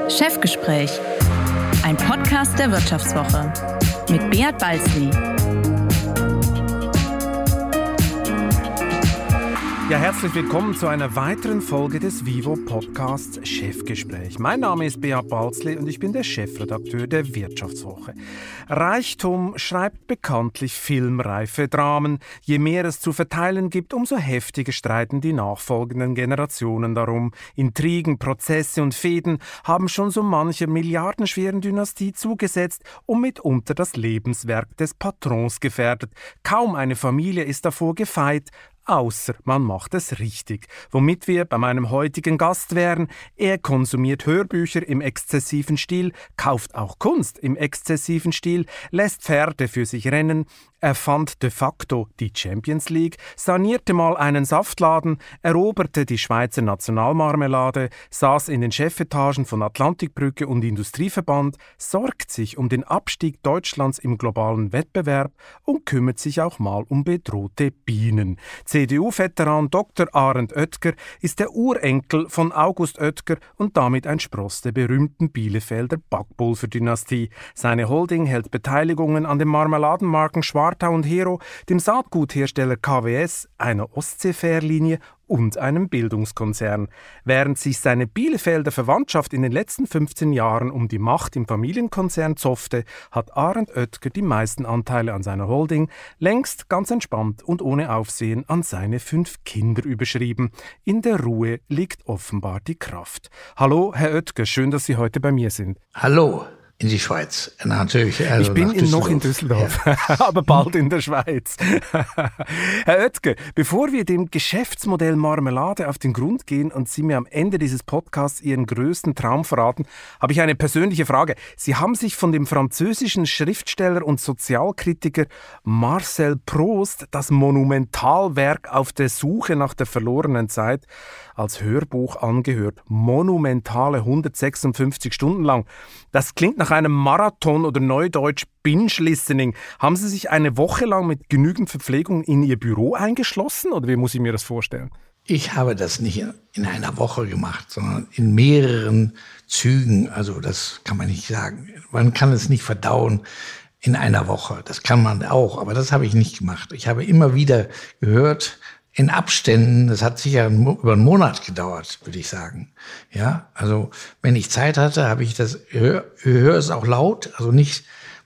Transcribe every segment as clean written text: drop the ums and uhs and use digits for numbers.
Chefgespräch, ein Podcast der Wirtschaftswoche mit Beat Balzli. Ja, herzlich willkommen zu einer weiteren Folge des Vivo-Podcasts Chefgespräch. Mein Name ist Beat Balzli und ich bin der Chefredakteur der Wirtschaftswoche. Reichtum schreibt bekanntlich filmreife Dramen. Je mehr es zu verteilen gibt, umso heftiger streiten die nachfolgenden Generationen darum. Intrigen, Prozesse und Fehden haben schon so mancher milliardenschweren Dynastie zugesetzt und mitunter das Lebenswerk des Patrons gefährdet. Kaum eine Familie ist davor gefeit, außer man macht es richtig. Womit wir bei meinem heutigen Gast wären. Er konsumiert Hörbücher im exzessiven Stil, kauft auch Kunst im exzessiven Stil, lässt Pferde für sich rennen, erfand de facto die Champions League, sanierte mal einen Saftladen, eroberte die Schweizer Nationalmarmelade, saß in den Chefetagen von Atlantikbrücke und Industrieverband, sorgt sich um den Abstieg Deutschlands im globalen Wettbewerb und kümmert sich auch mal um bedrohte Bienen. CDU-Veteran Dr. Arend Oetker ist der Urenkel von August Oetker und damit ein Spross der berühmten Bielefelder Backpulverdynastie. Seine Holding hält Beteiligungen an den Marmeladenmarken Schwartau und Hero, dem Saatguthersteller KWS, einer Ostseefährlinie und einem Bildungskonzern. Während sich seine Bielefelder Verwandtschaft in den letzten 15 Jahren um die Macht im Familienkonzern zoffte, hat Arend Oetker die meisten Anteile an seiner Holding längst ganz entspannt und ohne Aufsehen an seine 5 Kinder überschrieben. In der Ruhe liegt offenbar die Kraft. Hallo, Herr Oetker, schön, dass Sie heute bei mir sind. Hallo. In die Schweiz, natürlich. Also ich bin noch in Düsseldorf, ja. Aber bald in der Schweiz. Herr Oetker, bevor wir dem Geschäftsmodell Marmelade auf den Grund gehen und Sie mir am Ende dieses Podcasts Ihren größten Traum verraten, habe ich eine persönliche Frage. Sie haben sich von dem französischen Schriftsteller und Sozialkritiker Marcel Proust das Monumentalwerk Auf der Suche nach der verlorenen Zeit als Hörbuch angehört. Monumentale 156 Stunden lang. Das klingt nach einem Marathon oder neudeutsch Binge-Listening. Haben Sie sich eine Woche lang mit genügend Verpflegung in Ihr Büro eingeschlossen oder wie muss ich mir das vorstellen? Ich habe das nicht in einer Woche gemacht, sondern in mehreren Zügen. Also das kann man nicht sagen. Man kann es nicht verdauen in einer Woche. Das kann man auch, aber das habe ich nicht gemacht. Ich habe immer wieder gehört, in Abständen, das hat sicher über einen Monat gedauert, würde ich sagen. Ja, also wenn ich Zeit hatte, habe ich das, höre es auch laut, also nicht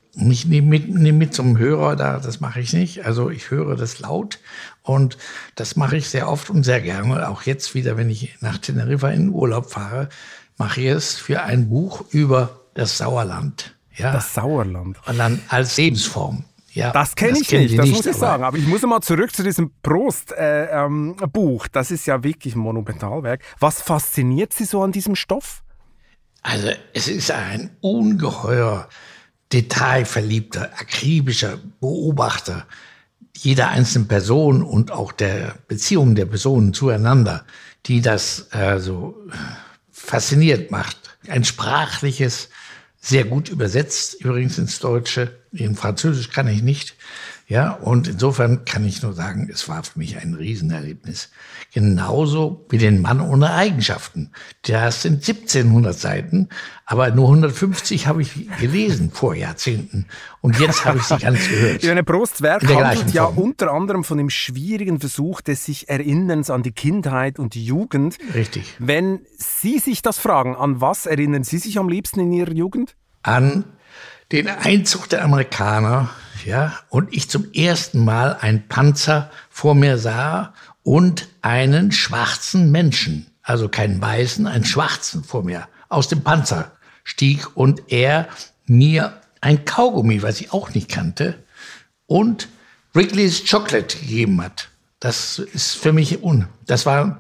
mit zum Hörer da, das mache ich nicht. Also ich höre das laut und das mache ich sehr oft und sehr gerne. Auch jetzt wieder, wenn ich nach Teneriffa in den Urlaub fahre, mache ich es für ein Buch über das Sauerland. Ja, das Sauerland. Als Lebensform. Ja, das kenne ich nicht, das muss ich sagen. Aber ich muss mal zurück zu diesem Proust-Buch. Das ist ja wirklich ein Monumentalwerk. Was fasziniert Sie so an diesem Stoff? Also es ist ein ungeheuer detailverliebter, akribischer Beobachter jeder einzelnen Person und auch der Beziehungen der Personen zueinander, die das so fasziniert macht. Ein sprachliches, sehr gut übersetzt, übrigens ins Deutsche. In Französisch kann ich nicht. Ja, und insofern kann ich nur sagen, es war für mich ein Riesenerlebnis. Genauso wie den Mann ohne Eigenschaften. Das sind 1700 Seiten, aber nur 150 habe ich gelesen vor Jahrzehnten. Und jetzt habe ich sie ganz gehört. Ihre Prousts Werk handelt ja unter anderem von dem schwierigen Versuch des sich Erinnerns an die Kindheit und die Jugend. Richtig. Wenn Sie sich das fragen, an was erinnern Sie sich am liebsten in Ihrer Jugend? An den Einzug der Amerikaner, ja, und ich zum ersten Mal einen Panzer vor mir sah und einen schwarzen Menschen, also keinen weißen, einen schwarzen vor mir aus dem Panzer stieg und er mir ein Kaugummi, was ich auch nicht kannte, und Wrigley's Chocolate gegeben hat. Das ist für mich das war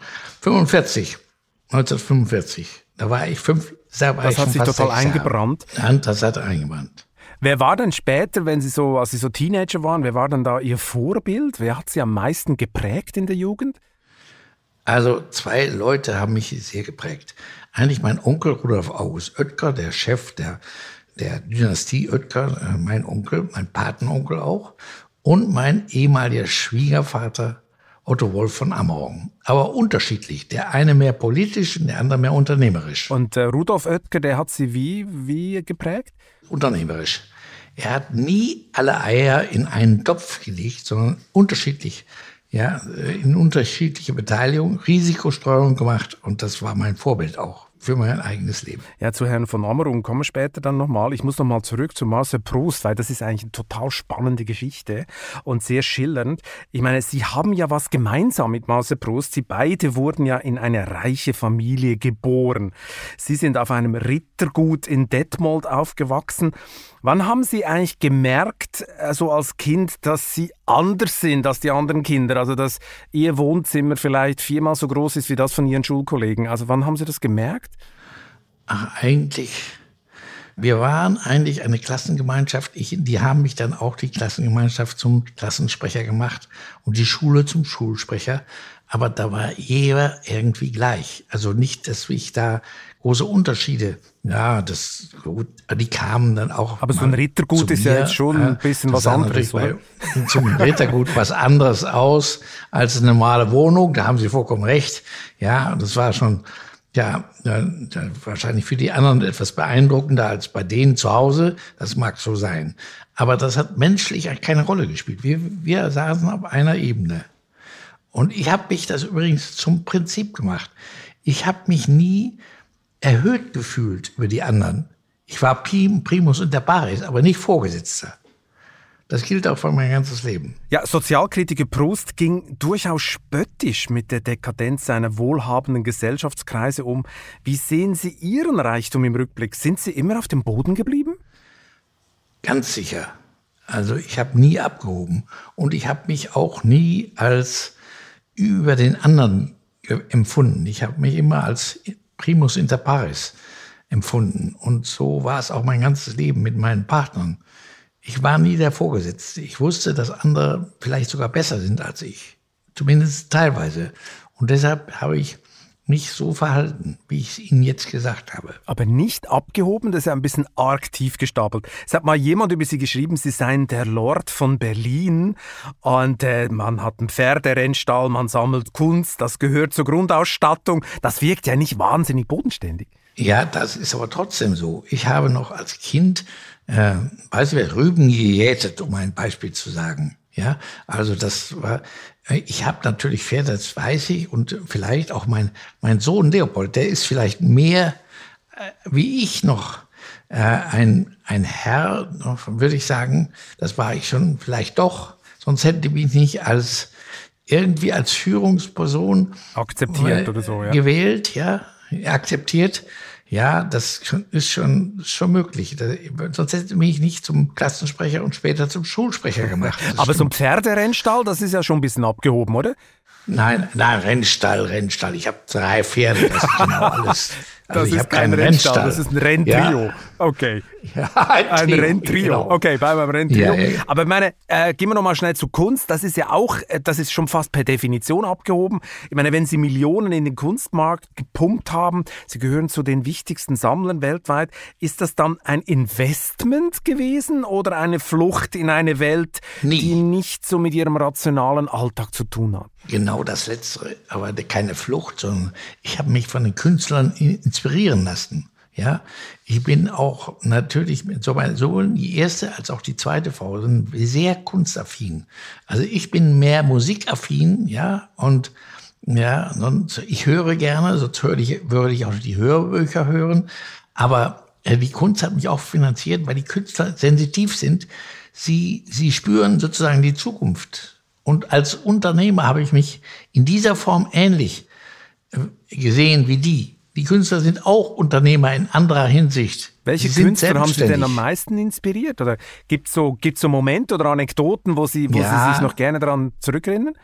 1945. Da war ich 5. Das hat sich total eingebrannt. Das hat eingebrannt. Wer war denn später, als Sie so Teenager waren, wer war denn da Ihr Vorbild? Wer hat Sie am meisten geprägt in der Jugend? Also 2 Leute haben mich sehr geprägt. Eigentlich mein Onkel Rudolf August Oetker, der Chef der Dynastie Oetker, mein Onkel, mein Patenonkel auch, und mein ehemaliger Schwiegervater Otto Wolff von Ammerung. Aber unterschiedlich. Der eine mehr politisch und der andere mehr unternehmerisch. Und Rudolf Oetker, der hat Sie wie geprägt? Unternehmerisch. Er hat nie alle Eier in einen Topf gelegt, sondern unterschiedlich. Ja, in unterschiedliche Beteiligung, Risikostreuung gemacht. Und das war mein Vorbild auch für mein eigenes Leben. Ja, zu Herrn von Ammerung kommen wir später dann nochmal. Ich muss nochmal zurück zu Marcel Proust, weil das ist eigentlich eine total spannende Geschichte und sehr schillernd. Ich meine, Sie haben ja was gemeinsam mit Marcel Proust. Sie beide wurden ja in eine reiche Familie geboren. Sie sind auf einem Rittergut in Detmold aufgewachsen. Wann haben Sie eigentlich gemerkt, so als Kind, dass Sie anders sind als die anderen Kinder? Also, dass Ihr Wohnzimmer vielleicht 4-mal so groß ist wie das von Ihren Schulkollegen. Also, wann haben Sie das gemerkt? Ach, wir waren eigentlich eine Klassengemeinschaft. Die haben mich dann auch die Klassengemeinschaft zum Klassensprecher gemacht und die Schule zum Schulsprecher. Aber da war jeder irgendwie gleich. Also nicht, dass ich da große Unterschiede. Ja, das gut, die kamen dann auch. Aber so ein Rittergut ist ja jetzt schon ein bisschen was anderes, oder? Zum Rittergut was anderes aus als eine normale Wohnung. Da haben Sie vollkommen recht. Ja, das war schon, wahrscheinlich für die anderen etwas beeindruckender als bei denen zu Hause. Das mag so sein. Aber das hat menschlich keine Rolle gespielt. Wir saßen auf einer Ebene. Und ich habe mich das übrigens zum Prinzip gemacht. Ich habe mich nie erhöht gefühlt über die anderen. Ich war Primus inter pares, aber nicht Vorgesetzter. Das gilt auch für mein ganzes Leben. Ja, Sozialkritiker Proust ging durchaus spöttisch mit der Dekadenz seiner wohlhabenden Gesellschaftskreise um. Wie sehen Sie Ihren Reichtum im Rückblick? Sind Sie immer auf dem Boden geblieben? Ganz sicher. Also ich habe nie abgehoben. Und ich habe mich auch nie als über den anderen empfunden. Ich habe mich immer als Primus inter pares empfunden. Und so war es auch mein ganzes Leben mit meinen Partnern. Ich war nie der Vorgesetzte. Ich wusste, dass andere vielleicht sogar besser sind als ich. Zumindest teilweise. Und deshalb habe ich mich so verhalten, wie ich es Ihnen jetzt gesagt habe. Aber nicht abgehoben, das ist ja ein bisschen arg tief gestapelt. Es hat mal jemand über Sie geschrieben, Sie seien der Lord von Berlin und man hat einen Pferderennstall, man sammelt Kunst, das gehört zur Grundausstattung. Das wirkt ja nicht wahnsinnig bodenständig. Ja, das ist aber trotzdem so. Ich habe noch als Kind, Rüben gejätet, um ein Beispiel zu sagen. Ja, also das war, ich habe natürlich Pferde, das weiß ich, und vielleicht auch mein Sohn Leopold, der ist vielleicht mehr wie ich noch ein Herr, würde ich sagen. Das war ich schon vielleicht doch, sonst hätte ich mich nicht als Führungsperson akzeptiert oder so, ja. Gewählt, ja, akzeptiert. Ja, das ist schon möglich. Sonst hätte ich mich nicht zum Klassensprecher und später zum Schulsprecher gemacht. Aber so ein Pferderennstall, das ist ja schon ein bisschen abgehoben, oder? Nein, Rennstall. Ich habe 3 Pferde, das ist genau alles. Also ich habe keinen Rennstall, das ist ein Renntrio. Ja. Okay. Ja, ein Renntrio. Genau. Okay, bleiben wir beim Renntrio. Ja. Aber ich meine, gehen wir nochmal schnell zu Kunst. Das ist ja auch, das ist schon fast per Definition abgehoben. Ich meine, wenn Sie Millionen in den Kunstmarkt gepumpt haben, Sie gehören zu den wichtigsten Sammlern weltweit, ist das dann ein Investment gewesen oder eine Flucht in eine Welt, die nicht so mit Ihrem rationalen Alltag zu tun hat? Genau das Letztere, aber keine Flucht, sondern ich habe mich von den Künstlern inspirieren lassen. Ja, ich bin auch natürlich sowohl die erste als auch die zweite Frau sind sehr kunstaffin. Also ich bin mehr musikaffin, ja, und ja, ich höre gerne, sonst würde ich auch die Hörbücher hören. Aber die Kunst hat mich auch finanziert, weil die Künstler sensitiv sind. Sie spüren sozusagen die Zukunft. Und als Unternehmer habe ich mich in dieser Form ähnlich gesehen wie die. Die Künstler sind auch Unternehmer in anderer Hinsicht. Welche Künstler haben Sie denn am meisten inspiriert? Oder gibt's so Momente oder Anekdoten, wo Sie sich noch gerne daran zurückerinnern?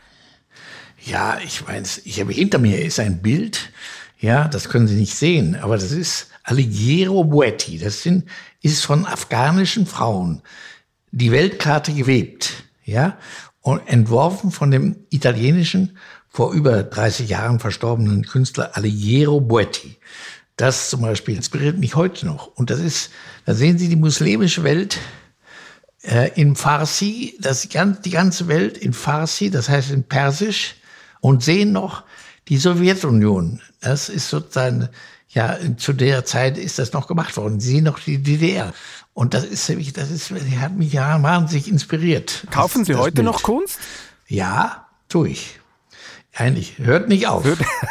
Ja, ich meine, hinter mir ist ein Bild, ja, das können Sie nicht sehen, aber das ist Alighiero Boetti. Das ist von afghanischen Frauen die Weltkarte gewebt, ja, und entworfen von dem italienischen, vor über 30 Jahren verstorbenen Künstler Alighiero Boetti. Das zum Beispiel inspiriert mich heute noch. Und da sehen Sie die muslimische Welt in Farsi, die ganze Welt in Farsi, das heißt in Persisch, und sehen noch die Sowjetunion. Das ist sozusagen, ja, zu der Zeit ist das noch gemacht worden. Sie sehen noch die DDR. Und das hat mich ja wahnsinnig inspiriert. Kaufen Sie heute noch Kunst? Ja, tue ich. Eigentlich hört nicht auf.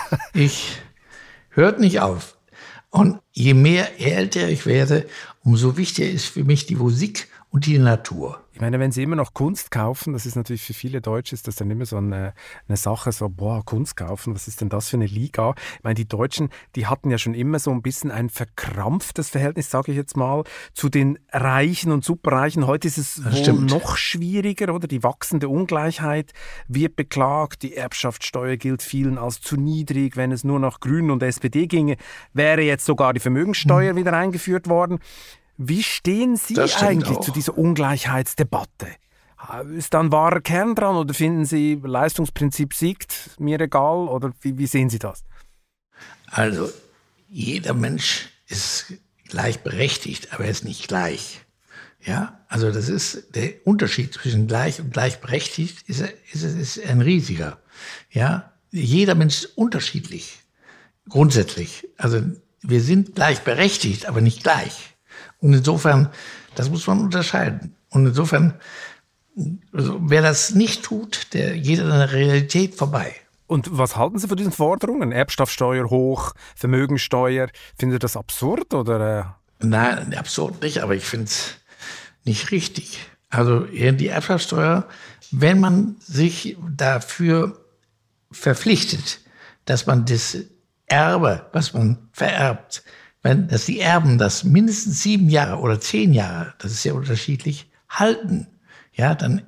Hört nicht auf. Und je älter ich werde, umso wichtiger ist für mich die Musik und die Natur. Ich meine, wenn Sie immer noch Kunst kaufen, das ist natürlich für viele Deutsche ist das dann immer so eine Sache, so, Kunst kaufen, was ist denn das für eine Liga? Ich meine, die Deutschen, die hatten ja schon immer so ein bisschen ein verkrampftes Verhältnis, sage ich jetzt mal, zu den Reichen und Superreichen. Heute ist es wohl noch schwieriger, oder? Die wachsende Ungleichheit wird beklagt, die Erbschaftssteuer gilt vielen als zu niedrig. Wenn es nur nach Grünen und SPD ginge, wäre jetzt sogar die Vermögenssteuer wieder eingeführt worden. Wie stehen Sie eigentlich zu dieser Ungleichheitsdebatte? Ist da ein wahrer Kern dran oder finden Sie, Leistungsprinzip siegt, mir egal? Oder wie sehen Sie das? Also, jeder Mensch ist gleichberechtigt, aber er ist nicht gleich. Ja, also das ist der Unterschied zwischen gleich und gleichberechtigt ist ein riesiger. Ja, jeder Mensch ist unterschiedlich, grundsätzlich. Also wir sind gleichberechtigt, aber nicht gleich. Und insofern, das muss man unterscheiden. Und insofern, also wer das nicht tut, der geht an der Realität vorbei. Und was halten Sie von diesen Forderungen? Erbschaftssteuer hoch, Vermögensteuer. Finden Sie das absurd? Oder? Nein, absurd nicht, aber ich finde es nicht richtig. Also die Erbschaftssteuer, wenn man sich dafür verpflichtet, dass man das Erbe, was man vererbt, dass die Erben das mindestens 7 Jahre oder 10 Jahre, das ist ja unterschiedlich, halten, ja, dann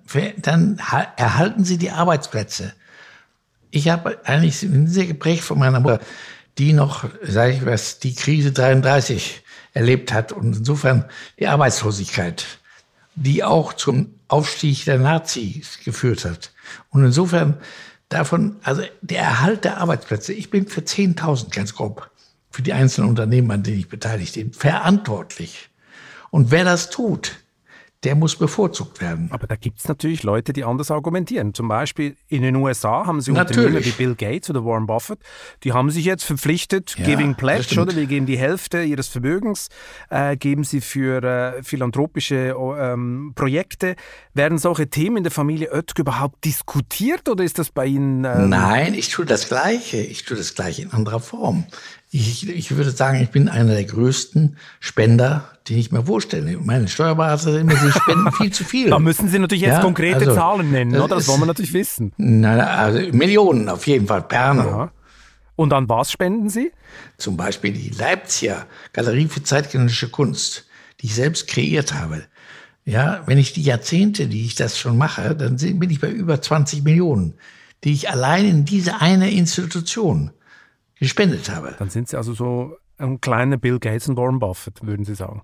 erhalten sie die Arbeitsplätze. Ich habe eigentlich sehr geprägt von meiner Mutter, die noch, sage ich was, die Krise 33 erlebt hat und insofern die Arbeitslosigkeit, die auch zum Aufstieg der Nazis geführt hat. Und insofern davon, also der Erhalt der Arbeitsplätze, ich bin für 10.000 ganz grob, für die einzelnen Unternehmen, an denen ich beteiligt bin, verantwortlich. Und wer das tut, der muss bevorzugt werden. Aber da gibt es natürlich Leute, die anders argumentieren. Zum Beispiel in den USA haben sie Unternehmen wie Bill Gates oder Warren Buffett, die haben sich jetzt verpflichtet, Giving Pledge, oder? Wir geben die Hälfte ihres Vermögens, geben sie für philanthropische Projekte. Werden solche Themen in der Familie Oetker überhaupt diskutiert oder ist das bei Ihnen? Nein, ich tue das Gleiche. Ich tue das Gleiche in anderer Form. Ich würde sagen, ich bin einer der größten Spender, die ich mir vorstelle. Meine Steuerberater immer, sie spenden viel zu viel. Da müssen Sie natürlich jetzt konkrete Zahlen nennen, oder? Das wollen wir natürlich wissen. Also Millionen auf jeden Fall, per anno. Ja. Und an was spenden Sie? Zum Beispiel die Leipziger Galerie für zeitgenössische Kunst, die ich selbst kreiert habe. Ja, wenn ich die Jahrzehnte, die ich das schon mache, dann bin ich bei über 20 Millionen, die ich allein in diese eine Institution gespendet habe. Dann sind Sie also so ein kleiner Bill Gates und Warren Buffett, würden Sie sagen?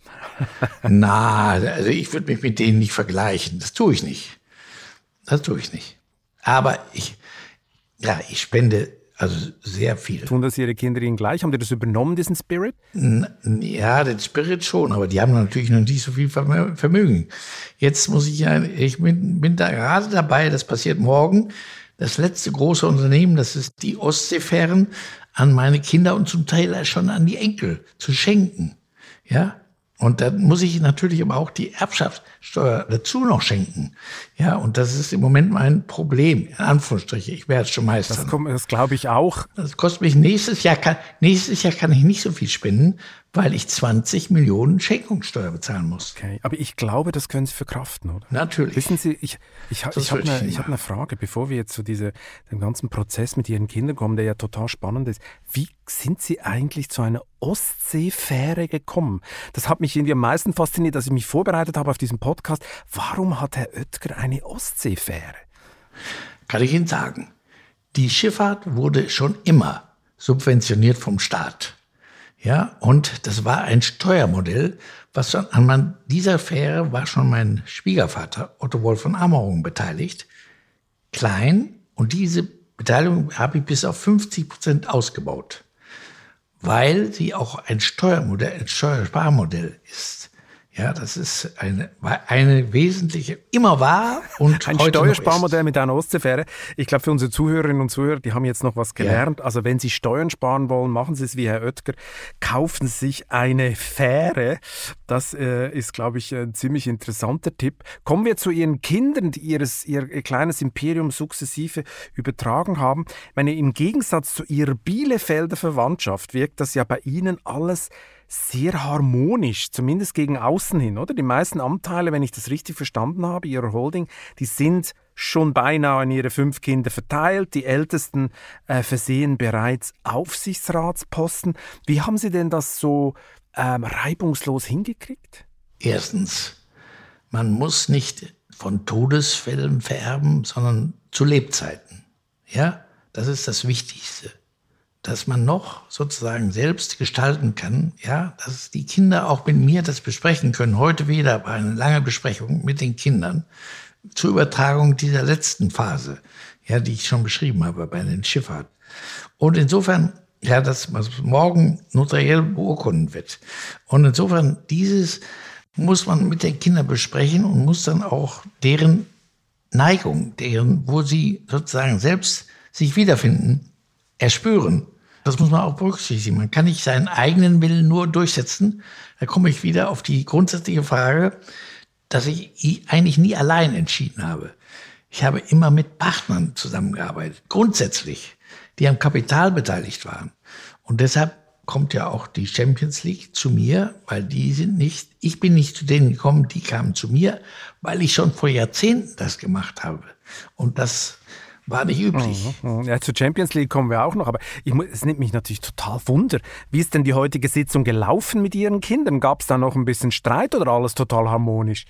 Also ich würde mich mit denen nicht vergleichen. Das tue ich nicht. Aber ich spende also sehr viel. Tun das Ihre Kinder Ihnen gleich? Haben die das übernommen, diesen Spirit? Ja, den Spirit schon, aber die haben natürlich noch nicht so viel Vermögen. Jetzt muss ich bin da gerade dabei, das passiert morgen, das letzte große Unternehmen, das ist die Ostseefähren, an meine Kinder und zum Teil schon an die Enkel zu schenken. Ja, und dann muss ich natürlich aber auch die Erbschaftssteuer dazu noch schenken. Ja, und das ist im Moment mein Problem, in Anführungsstrichen. Ich werde es schon meistern. Das glaube ich auch. Das kostet mich nächstes Jahr kann ich nicht so viel spenden, weil ich 20 Millionen Schenkungssteuer bezahlen muss. Okay, aber ich glaube, das können Sie verkraften, oder? Natürlich. Wissen Sie, ich habe eine Frage, bevor wir jetzt zu dem ganzen Prozess mit Ihren Kindern kommen, der ja total spannend ist. Wie sind Sie eigentlich zu einer Ostseefähre gekommen? Das hat mich irgendwie am meisten fasziniert, als ich mich vorbereitet habe auf diesen Podcast. Warum hat Herr Oetker eine Ostseefähre? Kann ich Ihnen sagen. Die Schifffahrt wurde schon immer subventioniert vom Staat. Ja, und das war ein Steuermodell, was schon an dieser Fähre war schon mein Schwiegervater Otto Wolf von Amerung beteiligt. Klein, und diese Beteiligung habe ich bis auf 50% ausgebaut, weil sie auch ein Steuersparmodell ist. Ja, das ist eine wesentliche, immer war und ein heute Steuersparmodell mit einer Ostseefähre. Ich glaube, für unsere Zuhörerinnen und Zuhörer, die haben jetzt noch was gelernt. Ja. Also wenn Sie Steuern sparen wollen, machen Sie es wie Herr Oetker, kaufen Sie sich eine Fähre. Das ist, glaube ich, ein ziemlich interessanter Tipp. Kommen wir zu Ihren Kindern, die ihr kleines Imperium sukzessive übertragen haben. Ich meine, im Gegensatz zu Ihrer Bielefelder Verwandtschaft wirkt das ja bei Ihnen alles sehr harmonisch, zumindest gegen außen hin, oder? Die meisten Anteile, wenn ich das richtig verstanden habe, Ihrer Holding, die sind schon beinahe an Ihre 5 Kinder verteilt. Die Ältesten versehen bereits Aufsichtsratsposten. Wie haben Sie denn das so reibungslos hingekriegt? Erstens, man muss nicht von Todesfällen vererben, sondern zu Lebzeiten. Ja, das ist das Wichtigste. Dass man noch sozusagen selbst gestalten kann, ja, dass die Kinder auch mit mir das besprechen können. Heute wieder war eine lange Besprechung mit den Kindern zur Übertragung dieser letzten Phase, ja, die ich schon beschrieben habe bei den Schifffahrt. Und insofern, ja, dass man morgen notariell beurkunden wird. Und insofern, dieses muss man mit den Kindern besprechen und muss dann auch deren Neigung, wo sie sozusagen selbst sich wiederfinden, erspüren. Das muss man auch berücksichtigen. Man kann nicht seinen eigenen Willen nur durchsetzen. Da komme ich wieder auf die grundsätzliche Frage, dass ich eigentlich nie allein entschieden habe. Ich habe immer mit Partnern zusammengearbeitet, grundsätzlich, die am Kapital beteiligt waren. Und deshalb kommt ja auch die Champions League zu mir, weil ich bin nicht zu denen gekommen, die kamen zu mir, weil ich schon vor Jahrzehnten das gemacht habe. Und das war nicht üblich. Ja, zur Champions League kommen wir auch noch, aber es nimmt mich natürlich total Wunder. Wie ist denn die heutige Sitzung gelaufen mit Ihren Kindern? Gab es da noch ein bisschen Streit oder alles total harmonisch?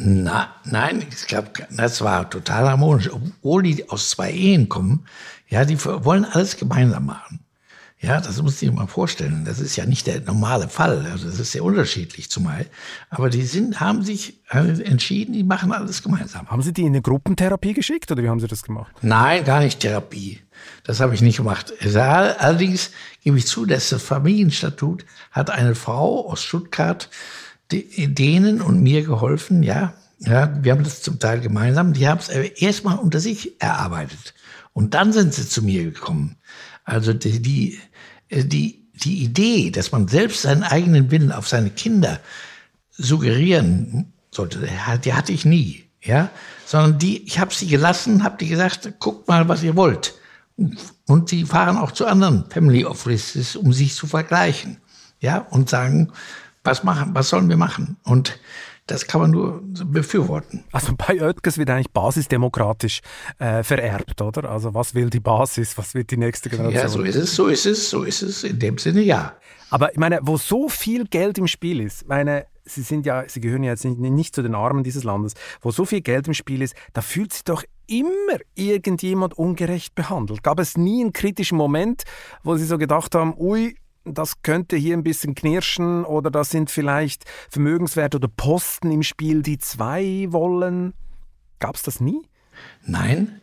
Nein, ich glaube, das war total harmonisch. Obwohl die aus 2 Ehen kommen, ja, die wollen alles gemeinsam machen. Ja, das muss ich mir mal vorstellen. Das ist ja nicht der normale Fall. Also das ist sehr unterschiedlich zumal. Aber die haben sich entschieden, die machen alles gemeinsam. Haben Sie die in eine Gruppentherapie geschickt oder wie haben Sie das gemacht? Nein, gar nicht Therapie. Das habe ich nicht gemacht. Allerdings gebe ich zu, dass das Familienstatut hat eine Frau aus Stuttgart denen und mir geholfen. Ja, wir haben das zum Teil gemeinsam. Die haben es erstmal unter sich erarbeitet. Und dann sind sie zu mir gekommen. Also die Idee, dass man selbst seinen eigenen Willen auf seine Kinder suggerieren sollte, die hatte ich nie, ja, sondern ich habe sie gelassen, habe die gesagt, guckt mal, was ihr wollt. Und sie fahren auch zu anderen Family Offices, um sich zu vergleichen, ja, und sagen, was sollen wir machen? Und das kann man nur befürworten. Also bei Oetkers wird eigentlich basisdemokratisch vererbt, oder? Also was will die Basis, was wird die nächste Generation? Ja, so ist es in dem Sinne, ja. Aber ich meine, wo so viel Geld im Spiel ist, Sie gehören ja jetzt nicht zu den Armen dieses Landes, wo so viel Geld im Spiel ist, da fühlt sich doch immer irgendjemand ungerecht behandelt. Gab es nie einen kritischen Moment, wo Sie so gedacht haben, ui, das könnte hier ein bisschen knirschen oder da sind vielleicht Vermögenswerte oder Posten im Spiel, die 2 wollen. Gab es das nie? Nein,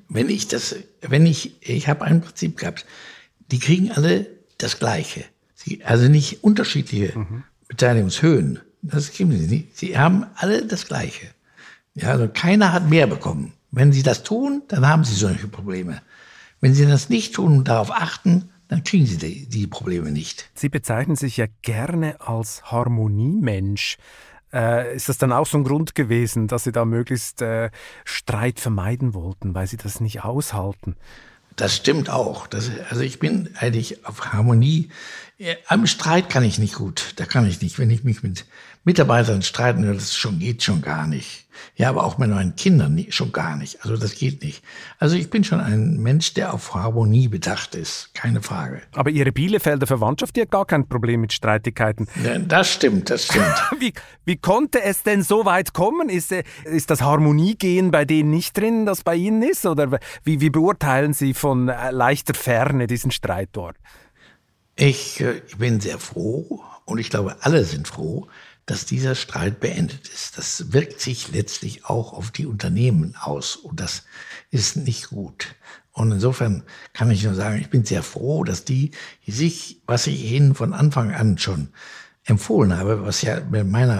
ich habe ein Prinzip gehabt, die kriegen alle das Gleiche. Also nicht unterschiedliche Beteiligungshöhen. Das kriegen sie nicht. Sie haben alle das Gleiche. Ja, also keiner hat mehr bekommen. Wenn sie das tun, dann haben sie solche Probleme. Wenn sie das nicht tun und darauf achten, dann kriegen sie die Probleme nicht. Sie bezeichnen sich ja gerne als Harmoniemensch. Ist das dann auch so ein Grund gewesen, dass Sie da möglichst Streit vermeiden wollten, weil Sie das nicht aushalten? Das stimmt auch. Also ich bin eigentlich auf Harmonie. Am Streit kann ich nicht gut. Da kann ich nicht. Wenn ich mich mit Mitarbeitern streiten will, geht schon gar nicht. Ja, aber auch mit meinen Kindern schon gar nicht. Also das geht nicht. Also ich bin schon ein Mensch, der auf Harmonie bedacht ist. Keine Frage. Aber Ihre Bielefelder Verwandtschaft, die hat gar kein Problem mit Streitigkeiten. Ja, das stimmt. Wie konnte es denn so weit kommen? Ist das Harmoniegehen bei denen nicht drin, das bei Ihnen ist? Oder wie beurteilen Sie von leichter Ferne diesen Streit dort? Ich bin sehr froh und ich glaube, alle sind froh, dass dieser Streit beendet ist. Das wirkt sich letztlich auch auf die Unternehmen aus und das ist nicht gut. Und insofern kann ich nur sagen, ich bin sehr froh, dass was ich ihnen von Anfang an schon empfohlen habe, was ja mit meiner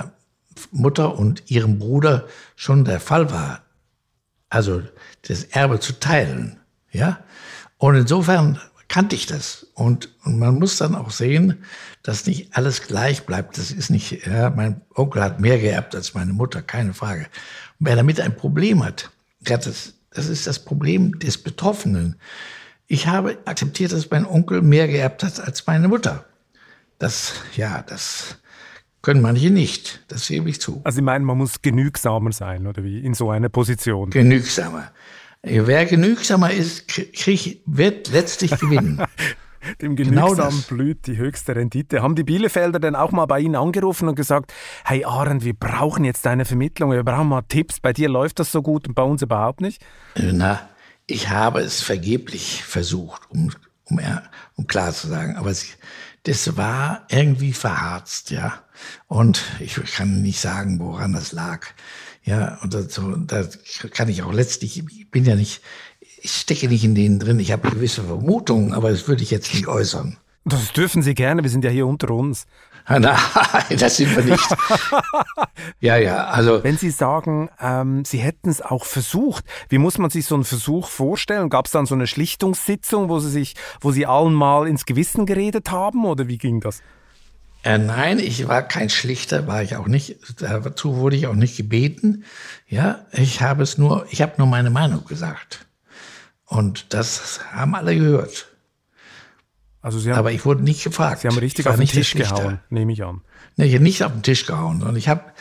Mutter und ihrem Bruder schon der Fall war. Also das Erbe zu teilen. Ja? Und insofern kannte ich das. Und man muss dann auch sehen, dass nicht alles gleich bleibt. Das ist nicht, ja, mein Onkel hat mehr geerbt als meine Mutter, keine Frage. Und wer damit ein Problem hat, das ist das Problem des Betroffenen. Ich habe akzeptiert, dass mein Onkel mehr geerbt hat als meine Mutter. Das können manche nicht, das gebe ich zu. Also Sie meinen, man muss genügsamer sein, oder wie, in so einer Position? Genügsamer. Wer genügsamer ist, wird letztlich gewinnen. Dem Genügsamen blüht die höchste Rendite. Haben die Bielefelder denn auch mal bei Ihnen angerufen und gesagt, hey Arend, wir brauchen jetzt deine Vermittlung, wir brauchen mal Tipps, bei dir läuft das so gut und bei uns überhaupt nicht? Na, ich habe es vergeblich versucht, um klar zu sagen, aber das war irgendwie verharzt, ja. Und ich kann nicht sagen, woran das lag. Ja, und da kann ich auch letztlich, ich stecke nicht in denen drin, ich habe gewisse Vermutungen, aber das würde ich jetzt nicht äußern. Das dürfen Sie gerne, wir sind ja hier unter uns. Nein, das sind wir nicht. Ja, also. Wenn Sie sagen, Sie hätten es auch versucht, wie muss man sich so einen Versuch vorstellen? Gab es dann so eine Schlichtungssitzung, wo Sie allen mal ins Gewissen geredet haben, oder wie ging das? Nein, ich war kein Schlichter, war ich auch nicht. Dazu wurde ich auch nicht gebeten. Ja, ich habe nur meine Meinung gesagt. Und das haben alle gehört. Also aber ich wurde nicht gefragt. Sie haben richtig auf den Tisch gehauen, nehme ich an. Nee, ich habe nicht auf den Tisch gehauen, sondern ich habe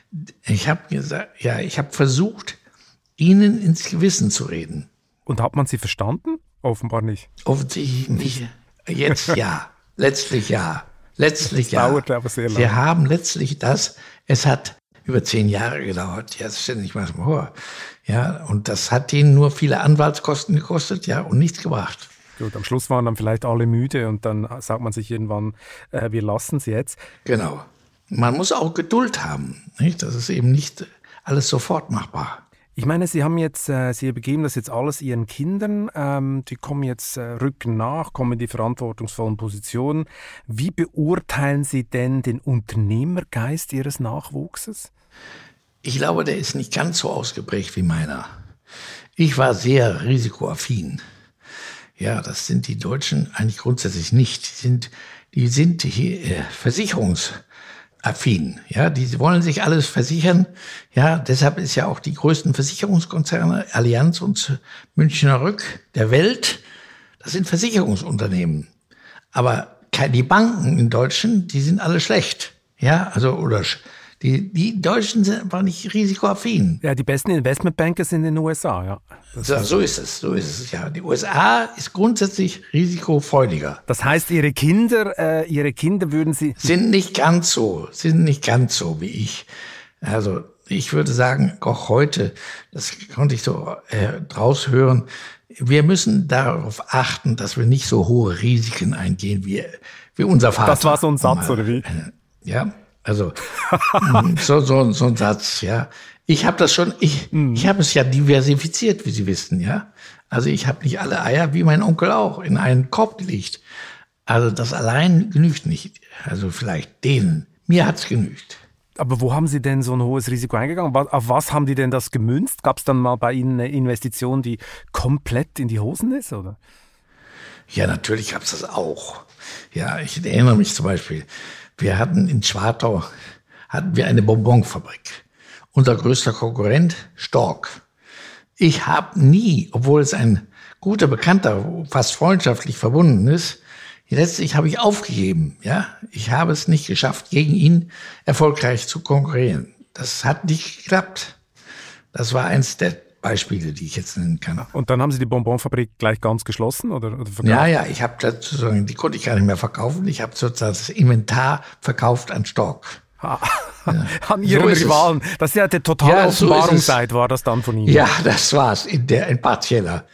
versucht, ihnen ins Gewissen zu reden. Und hat man sie verstanden? Offenbar nicht. Offensichtlich nicht. Jetzt ja. Letztlich ja. Letztlich ja. Dauerte aber sehr lange. Wir haben letztlich es hat über 10 Jahre gedauert. Ja, das stelle ich mir vor. Ja, und das hat denen nur viele Anwaltskosten gekostet, ja, und nichts gebracht. Gut, am Schluss waren dann vielleicht alle müde und dann sagt man sich irgendwann, wir lassen es jetzt. Genau. Man muss auch Geduld haben, nicht? Das ist eben nicht alles sofort machbar. Ich meine, Sie begeben das jetzt alles Ihren Kindern, die kommen jetzt, rücken nach, kommen in die verantwortungsvollen Positionen. Wie beurteilen Sie denn den Unternehmergeist Ihres Nachwuchses? Ich glaube, der ist nicht ganz so ausgeprägt wie meiner. Ich war sehr risikoaffin. Ja, das sind die Deutschen eigentlich grundsätzlich nicht. Die sind hier versicherungsaffin. Ja, die wollen sich alles versichern. Ja, deshalb ist ja auch die größten Versicherungskonzerne, Allianz und Münchner Rück der Welt, das sind Versicherungsunternehmen. Aber die Banken in Deutschland, die sind alle schlecht. Ja, die Deutschen sind einfach nicht risikoaffin. Ja, die besten Investmentbanker sind in den USA, ja. So ist es, ja. Die USA ist grundsätzlich risikofreudiger. Das heißt, Ihre Kinder würden Sie... Sind nicht ganz so wie ich. Also ich würde sagen, auch heute, das konnte ich so draus hören, wir müssen darauf achten, dass wir nicht so hohe Risiken eingehen wie unser Vater. Das war so ein Satz, oder wie? Ja. Also so ein Satz, ja. Ich habe das schon, ich habe es ja diversifiziert, wie Sie wissen, ja. Also ich habe nicht alle Eier, wie mein Onkel auch, in einen Korb gelegt. Also das allein genügt nicht. Also vielleicht denen. Mir hat's genügt. Aber wo haben Sie denn so ein hohes Risiko eingegangen? Auf was haben die denn das gemünzt? Gab es dann mal bei Ihnen eine Investition, die komplett in die Hosen ist, oder? Ja, natürlich gab es das auch. Ja, ich erinnere mich zum Beispiel, wir hatten in Schwartau eine Bonbonfabrik. Unser größter Konkurrent, Stork. Ich habe nie, obwohl es ein guter Bekannter, fast freundschaftlich verbunden ist, letztlich habe ich aufgegeben. Ja, ich habe es nicht geschafft, gegen ihn erfolgreich zu konkurrieren. Das hat nicht geklappt. Das war eins der Beispiele, die ich jetzt nennen kann. Und dann haben Sie die Bonbonfabrik gleich ganz geschlossen oder verkauft? Ja, ich habe sozusagen, die konnte ich gar nicht mehr verkaufen. Ich habe sozusagen das Inventar verkauft an Stork. Ja. An Ihren Rivalen. Das ist ja der totale Offenbarungszeit, war das dann von Ihnen? Ja, das war's, in partieller.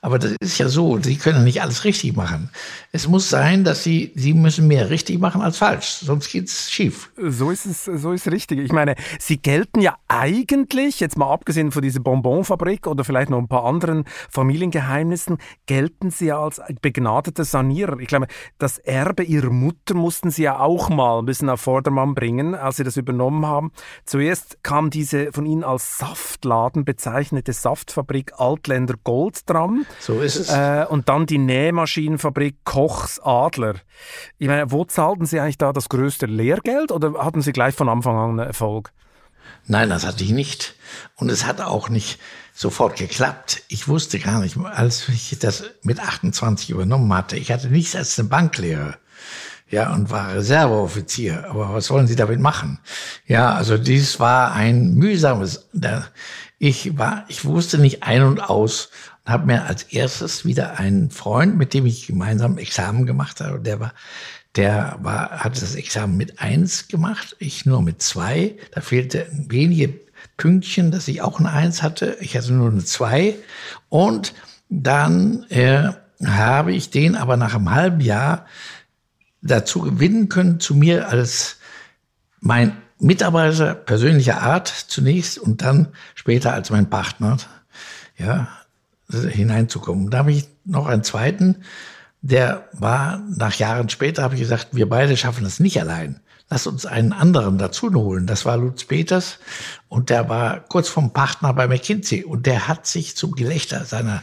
Aber das ist ja so, Sie können ja nicht alles richtig machen. Es muss sein, dass Sie müssen mehr richtig machen als falsch, sonst geht's schief. So ist richtig. Ich meine, Sie gelten ja eigentlich, jetzt mal abgesehen von dieser Bonbonfabrik oder vielleicht noch ein paar anderen Familiengeheimnissen, gelten Sie ja als begnadeter Sanierer. Ich glaube, das Erbe Ihrer Mutter mussten Sie ja auch mal ein bisschen auf Vordermann bringen, als Sie das übernommen haben. Zuerst kam diese von Ihnen als Saftladen bezeichnete Saftfabrik Altländer Gold dran. So ist es. Und dann die Nähmaschinenfabrik Kochs Adler. Ich meine, wo zahlten Sie eigentlich da das größte Lehrgeld oder hatten Sie gleich von Anfang an Erfolg? Nein, das hatte ich nicht. Und es hat auch nicht sofort geklappt. Ich wusste gar nicht, als ich das mit 28 übernommen hatte, ich hatte nichts als eine Banklehre. Ja, und war Reserveoffizier. Aber was wollen Sie damit machen? Ja, also dies war ein mühsames. Ich wusste nicht ein und aus und habe mir als erstes wieder einen Freund, mit dem ich gemeinsam Examen gemacht habe. Hatte das Examen mit 1 gemacht, ich nur mit 2. Da fehlte wenige Pünktchen, dass ich auch eine 1 hatte. Ich hatte nur eine 2. Und dann habe ich den aber nach einem halben Jahr dazu gewinnen können, zu mir als mein Mitarbeiter persönlicher Art zunächst und dann später als mein Partner, ja, hineinzukommen. Da habe ich noch einen zweiten, der war nach Jahren später, habe ich gesagt, wir beide schaffen das nicht allein. Lass uns einen anderen dazu holen. Das war Lutz Peters und der war kurz vom Partner bei McKinsey und der hat sich zum Gelächter seiner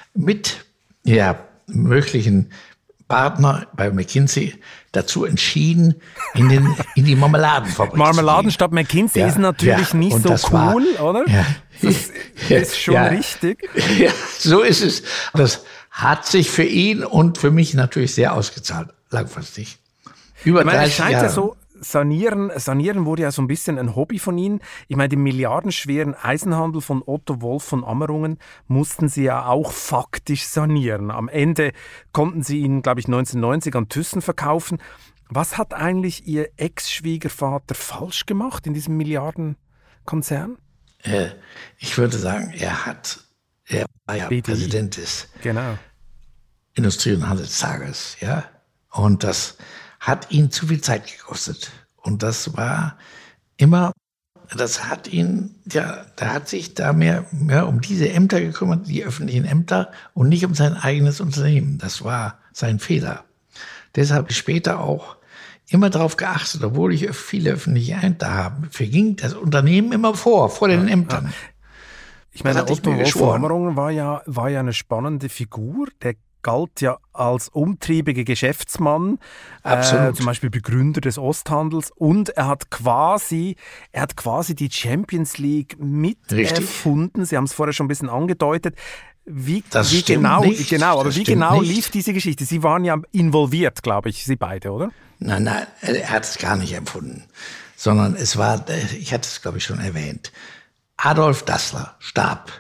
möglichen Partner bei McKinsey dazu entschieden, in die Marmeladenfabrik Marmeladenstadt McKinsey ist natürlich nicht so cool, oder? Ja, das ist schon richtig. Ja, so ist es. Das hat sich für ihn und für mich natürlich sehr ausgezahlt, langfristig. Über 30 Jahre. Ja so, Sanieren wurde ja so ein bisschen ein Hobby von Ihnen. Ich meine, den milliardenschweren Eisenhandel von Otto Wolf von Ammerungen mussten Sie ja auch faktisch sanieren. Am Ende konnten Sie ihn, glaube ich, 1990 an Thyssen verkaufen. Was hat eigentlich Ihr Ex-Schwiegervater falsch gemacht in diesem Milliardenkonzern? Ich würde sagen, er war ja BDI. Präsident des Genau. Industrie- und Handelstages, ja. Und das hat ihn zu viel Zeit gekostet. Und das war immer, das hat ihn, ja, der hat sich da mehr um diese Ämter gekümmert, die öffentlichen Ämter, und nicht um sein eigenes Unternehmen. Das war sein Fehler. Deshalb habe ich später auch immer darauf geachtet, obwohl ich viele öffentliche Ämter habe, verging das Unternehmen immer vor den Ämtern. Ich meine, Otto Wolf von Ammerungen war ja eine spannende Figur. Der galt ja als umtriebiger Geschäftsmann, zum Beispiel Begründer des Osthandels, und er hat quasi die Champions League miterfunden. Sie haben es vorher schon ein bisschen angedeutet. Wie genau lief diese Geschichte? Sie waren ja involviert, glaube ich, Sie beide, oder? Nein, er hat es gar nicht empfunden, sondern es war, ich hatte es, glaube ich, schon erwähnt, Adolf Dassler starb.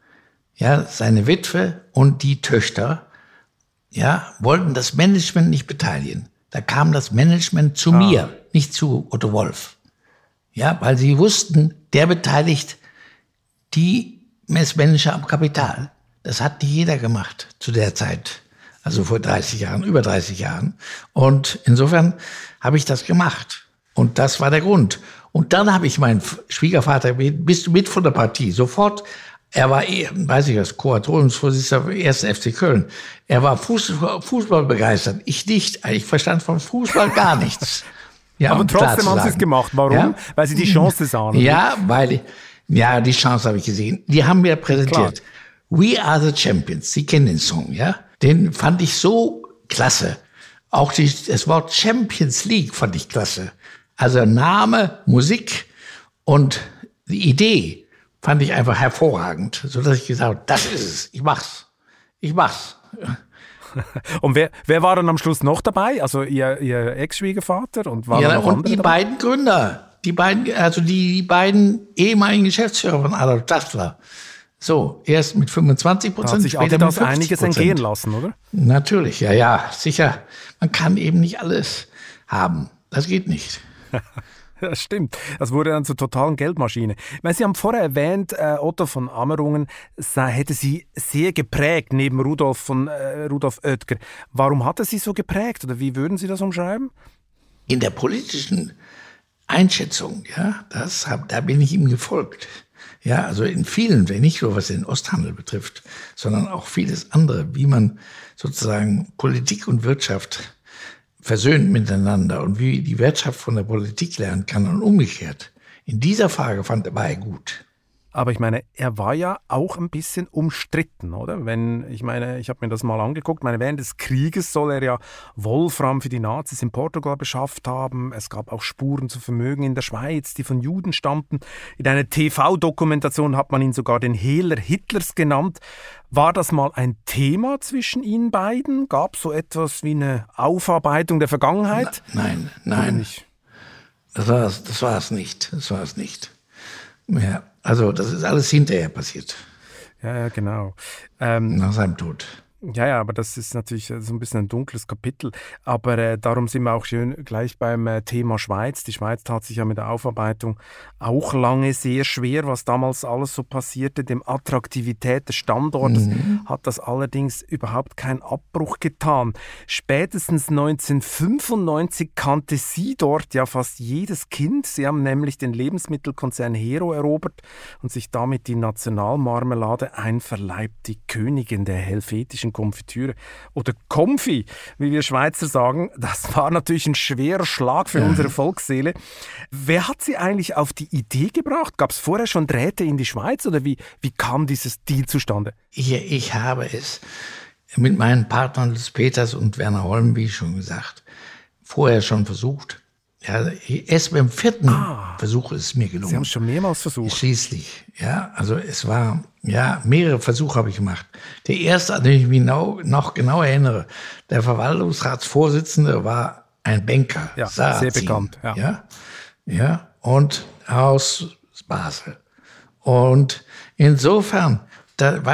Ja, seine Witwe und die Töchter, ja, wollten das Management nicht beteiligen. Da kam das Management zu mir, nicht zu Otto Wolf. Ja, weil sie wussten, der beteiligt die Manager am Kapital. Das hat nicht jeder gemacht zu der Zeit. Also vor 30 Jahren, über 30 Jahren. Und insofern habe ich das gemacht. Und das war der Grund. Und dann habe ich meinen Schwiegervater gebeten, bist du mit von der Partie? Sofort. Er war, Kuratoriumsvorsitzender des 1. FC Köln. Er war Fußball begeistert. Ich nicht. Ich verstand vom Fußball gar nichts. Ja, aber trotzdem haben Sie es gemacht. Warum? Ja? Weil Sie die Chance sahen. Ja, die Chance habe ich gesehen. Die haben mir präsentiert. Klar. We are the champions. Sie kennen den Song, ja? Den fand ich so klasse. Auch das Wort Champions League fand ich klasse. Also Name, Musik und die Idee fand ich einfach hervorragend, sodass ich gesagt habe, das ist es, ich mach's. Und wer war dann am Schluss noch dabei? Also Ihr Ex-Schwiegervater und war noch und die dabei? Beiden Gründer, die beiden ehemaligen Geschäftsführer von Adolf Dassler. So, erst mit 25%, hat sich später mit 50%. Einiges entgehen lassen, oder? Natürlich, ja, sicher. Man kann eben nicht alles haben. Das geht nicht. Das stimmt. Das wurde dann zur totalen Geldmaschine. Ich meine, Sie haben vorher erwähnt, Otto von Ammerungen hätte Sie sehr geprägt, neben Rudolf Oetker. Warum hat er Sie so geprägt oder wie würden Sie das umschreiben? In der politischen Einschätzung, ja, da bin ich ihm gefolgt. Ja, also in vielen, nicht nur was den Osthandel betrifft, sondern auch vieles andere, wie man sozusagen Politik und Wirtschaft versöhnt miteinander und wie die Wirtschaft von der Politik lernen kann und umgekehrt. In dieser Frage war er gut. Aber ich meine, er war ja auch ein bisschen umstritten, oder? Ich habe mir das mal angeguckt. Während des Krieges soll er ja Wolfram für die Nazis in Portugal beschafft haben. Es gab auch Spuren zu Vermögen in der Schweiz, die von Juden stammten. In einer TV-Dokumentation hat man ihn sogar den Hehler Hitlers genannt. War das mal ein Thema zwischen Ihnen beiden? Gab es so etwas wie eine Aufarbeitung der Vergangenheit? Nein. Das war es nicht. Ja, also das ist alles hinterher passiert. Ja, genau. Nach seinem Tod. Ja, aber das ist natürlich so ein bisschen ein dunkles Kapitel. Aber darum sind wir auch schön gleich beim Thema Schweiz. Die Schweiz tat sich ja mit der Aufarbeitung auch lange sehr schwer, was damals alles so passierte. Dem Attraktivität des Standortes hat das allerdings überhaupt keinen Abbruch getan. Spätestens 1995 kannte sie dort ja fast jedes Kind. Sie haben nämlich den Lebensmittelkonzern Hero erobert und sich damit die Nationalmarmelade einverleibt, die Königin der helvetischen Konfitüre oder Konfi, wie wir Schweizer sagen. Das war natürlich ein schwerer Schlag für unsere Volksseele. Wer hat Sie eigentlich auf die Idee gebracht? Gab es vorher schon Drähte in die Schweiz oder wie kam dieses Deal zustande? Ich habe es mit meinen Partnern Lutz Peters und Werner Holm, wie schon gesagt, vorher schon versucht. Ja, erst beim 4. Versuch ist es mir gelungen. Sie haben es schon mehrmals versucht. Schließlich, ja. Also es war, mehrere Versuche habe ich gemacht. Der erste, an den ich mich noch genau erinnere, der Verwaltungsratsvorsitzende war ein Banker. Ja, Sarrazin, sehr bekannt. Ja, und aus Basel. Und insofern, dann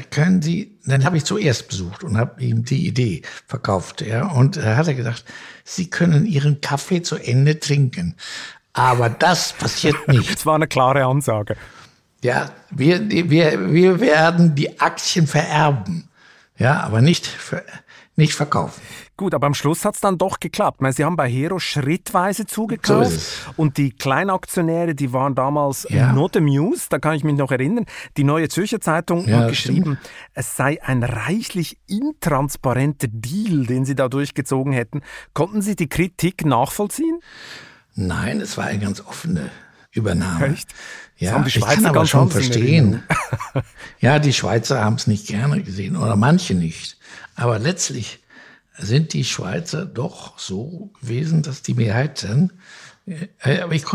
habe ich zuerst besucht und habe ihm die Idee verkauft. Ja, und da hat er gedacht, Sie können Ihren Kaffee zu Ende trinken. Aber das passiert nicht. Das war eine klare Ansage. Ja, wir werden die Aktien vererben. Ja, aber nicht verkaufen. Gut, aber am Schluss hat es dann doch geklappt. Sie haben bei Hero schrittweise zugekauft. So ist es. Und die Kleinaktionäre, die waren damals not amused, da kann ich mich noch erinnern. Die Neue Zürcher Zeitung hat geschrieben, es sei ein reichlich intransparenter Deal, den sie da durchgezogen hätten. Konnten Sie die Kritik nachvollziehen? Nein, es war eine ganz offene Übernahme. Echt? Ja, haben die Schweizer ich kann aber schon anders verstehen. Ja, die Schweizer haben es nicht gerne gesehen oder manche nicht. Aber letztlich sind die Schweizer doch so gewesen, dass die Mehrheit dann, aber ich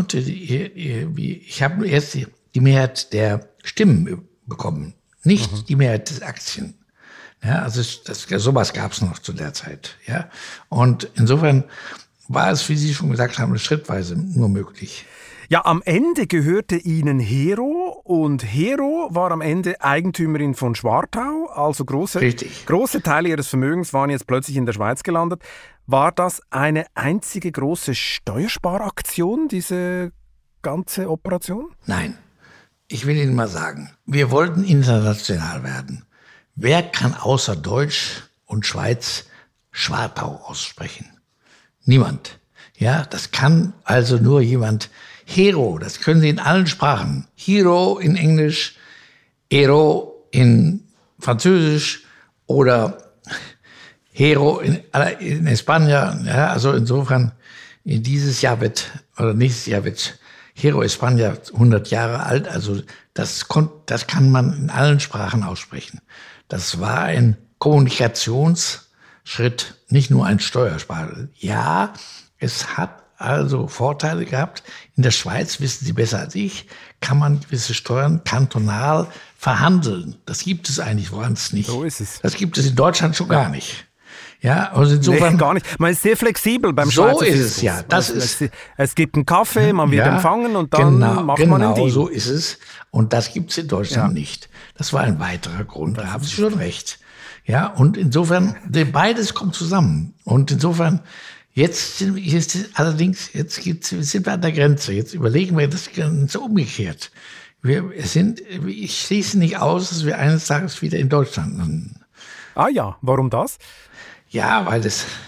habe erst die Mehrheit der Stimmen bekommen, nicht die Mehrheit des Aktien. Ja, also sowas gab es noch zu der Zeit. Ja, und insofern war es, wie Sie schon gesagt haben, schrittweise nur möglich. Ja, am Ende gehörte ihnen Hero und Hero war am Ende Eigentümerin von Schwartau, also große Teile ihres Vermögens waren jetzt plötzlich in der Schweiz gelandet. War das eine einzige große Steuersparaktion, diese ganze Operation? Nein, ich will Ihnen mal sagen, wir wollten international werden. Wer kann außer Deutsch und Schweiz Schwartau aussprechen? Niemand. Ja, das kann also nur jemand. Hero, das können Sie in allen Sprachen. Hero in Englisch, Hero in Französisch oder Hero in España. Ja, also insofern, nächstes Jahr wird Hero España 100 Jahre alt. Also das kann man in allen Sprachen aussprechen. Das war ein Kommunikationsschritt, nicht nur ein Steuersparer. Ja, es hat also Vorteile gehabt. In der Schweiz, wissen Sie besser als ich, kann man gewisse Steuern kantonal verhandeln. Das gibt es eigentlich woanders nicht. So ist es. Das gibt es in Deutschland schon gar nicht. Ja, also insofern. Nee, gar nicht. Man ist sehr flexibel beim Schweizer So ist Fiskus. es, ja. Es gibt einen Kaffee, man wird empfangen und dann macht man einen Deal. Genau, so ist es. Und das gibt es in Deutschland nicht. Das war ein weiterer Grund. Da haben Sie schon recht. Ja, und insofern, beides kommt zusammen. Und insofern, Jetzt sind wir an der Grenze. Jetzt überlegen wir das Ganze umgekehrt. Ich schließe nicht aus, dass wir eines Tages wieder in Deutschland landen. Ah ja, warum das? Ja, weil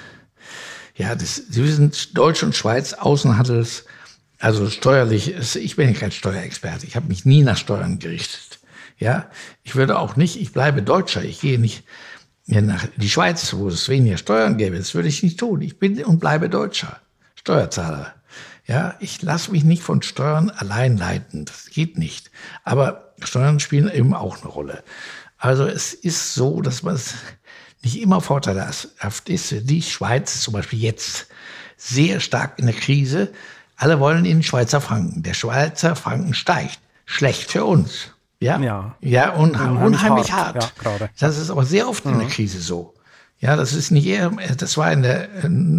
zwischen Deutsch und Schweiz Außenhandels, also steuerlich, ich bin ja kein Steuerexperte, ich habe mich nie nach Steuern gerichtet. Ja, ich bleibe Deutscher, ich gehe nicht nach die Schweiz, wo es weniger Steuern gäbe, das würde ich nicht tun. Ich bin und bleibe Deutscher, Steuerzahler. Ja, ich lasse mich nicht von Steuern allein leiten, das geht nicht. Aber Steuern spielen eben auch eine Rolle. Also es ist so, dass man es nicht immer vorteilhaft ist. Die Schweiz zum Beispiel jetzt sehr stark in der Krise. Alle wollen in den Schweizer Franken. Der Schweizer Franken steigt. Schlecht für uns. Ja, unheimlich hart. Ja, gerade. Das ist aber sehr oft in der Krise so. Ja, das ist nicht eher, das war in der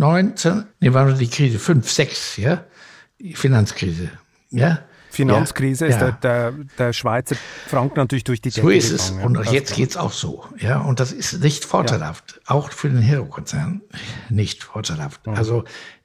war die Krise 5, 6, ja, die Finanzkrise, ja. Finanzkrise ist der Schweizer Franken natürlich durch die Decke gegangen. So ist es. Gegangen, und jetzt geht's auch so. Ja, und das ist nicht vorteilhaft. Ja. Auch für den Hero-Konzern nicht vorteilhaft. Ja. Also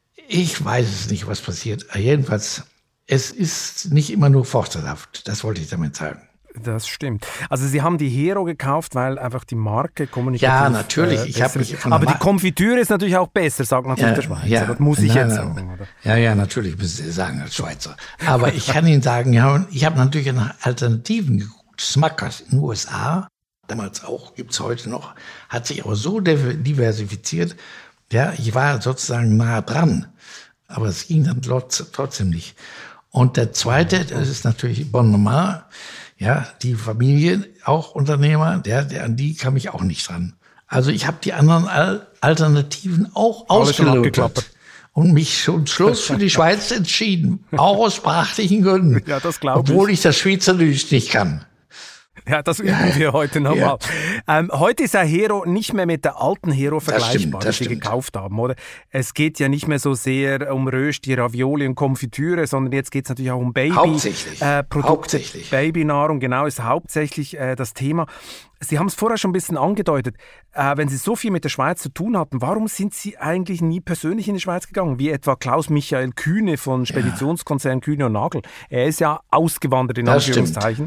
ich weiß es nicht, was passiert. Jedenfalls, es ist nicht immer nur vorteilhaft. Das wollte ich damit sagen. Das stimmt. Also Sie haben die Hero gekauft, weil einfach die Marke kommunikativ... Ja, natürlich. Ich habe mich aber die Konfitüre ist natürlich auch besser, sagt natürlich der Schweizer. Ja, das muss ich jetzt sagen. Oder? Ja, natürlich müssen Sie sagen als Schweizer. Aber ich kann Ihnen sagen, ich habe natürlich nach Alternativen geguckt. Smuckers in den USA, damals auch, gibt es heute noch, hat sich aber so diversifiziert. Ja, ich war sozusagen nah dran, aber es ging dann trotzdem nicht. Und der zweite, das ist natürlich Bonnemar. Ja, die Familie, auch Unternehmer, an die kam ich auch nicht dran. Also ich habe die anderen Alternativen auch ausgelotet und mich zum Schluss für die Schweiz entschieden. Auch aus sprachlichen Gründen. Ja, das glaube ich. Obwohl ich das Schweizerdeutsch nicht kann. Ja, das üben wir heute nochmal. Ja. Heute ist der Hero nicht mehr mit der alten Hero vergleichbar, die Sie gekauft haben, oder? Es geht ja nicht mehr so sehr um Rösti, Ravioli und Konfitüre, sondern jetzt geht es natürlich auch um Hauptsächlich. Babynahrung, genau, ist hauptsächlich das Thema. Sie haben es vorher schon ein bisschen angedeutet. Wenn Sie so viel mit der Schweiz zu tun hatten, warum sind Sie eigentlich nie persönlich in die Schweiz gegangen? Wie etwa Klaus-Michael Kühne von Speditionskonzern Kühne und Nagel. Er ist ja ausgewandert in Anführungszeichen.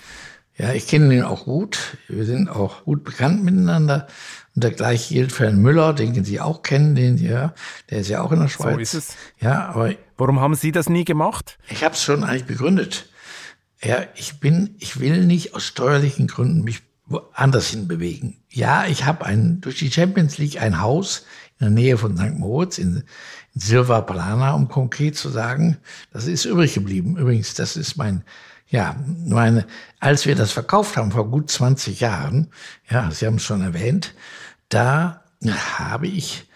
Ja, ich kenne ihn auch gut. Wir sind auch gut bekannt miteinander. Und der gleiche gilt für Herrn Müller, den Sie auch kennen, der ist ja auch in der Schweiz. So ist es. Ja, aber warum haben Sie das nie gemacht? Ich habe es schon eigentlich begründet. Ja, ich will nicht aus steuerlichen Gründen mich woanders hin bewegen. Ja, ich habe durch die Champions League ein Haus in der Nähe von St. Moritz, in Silva Plana, um konkret zu sagen. Das ist übrig geblieben. Übrigens, das ist als wir das verkauft haben vor gut 20 Jahren, ja, Sie haben es schon erwähnt, da habe ich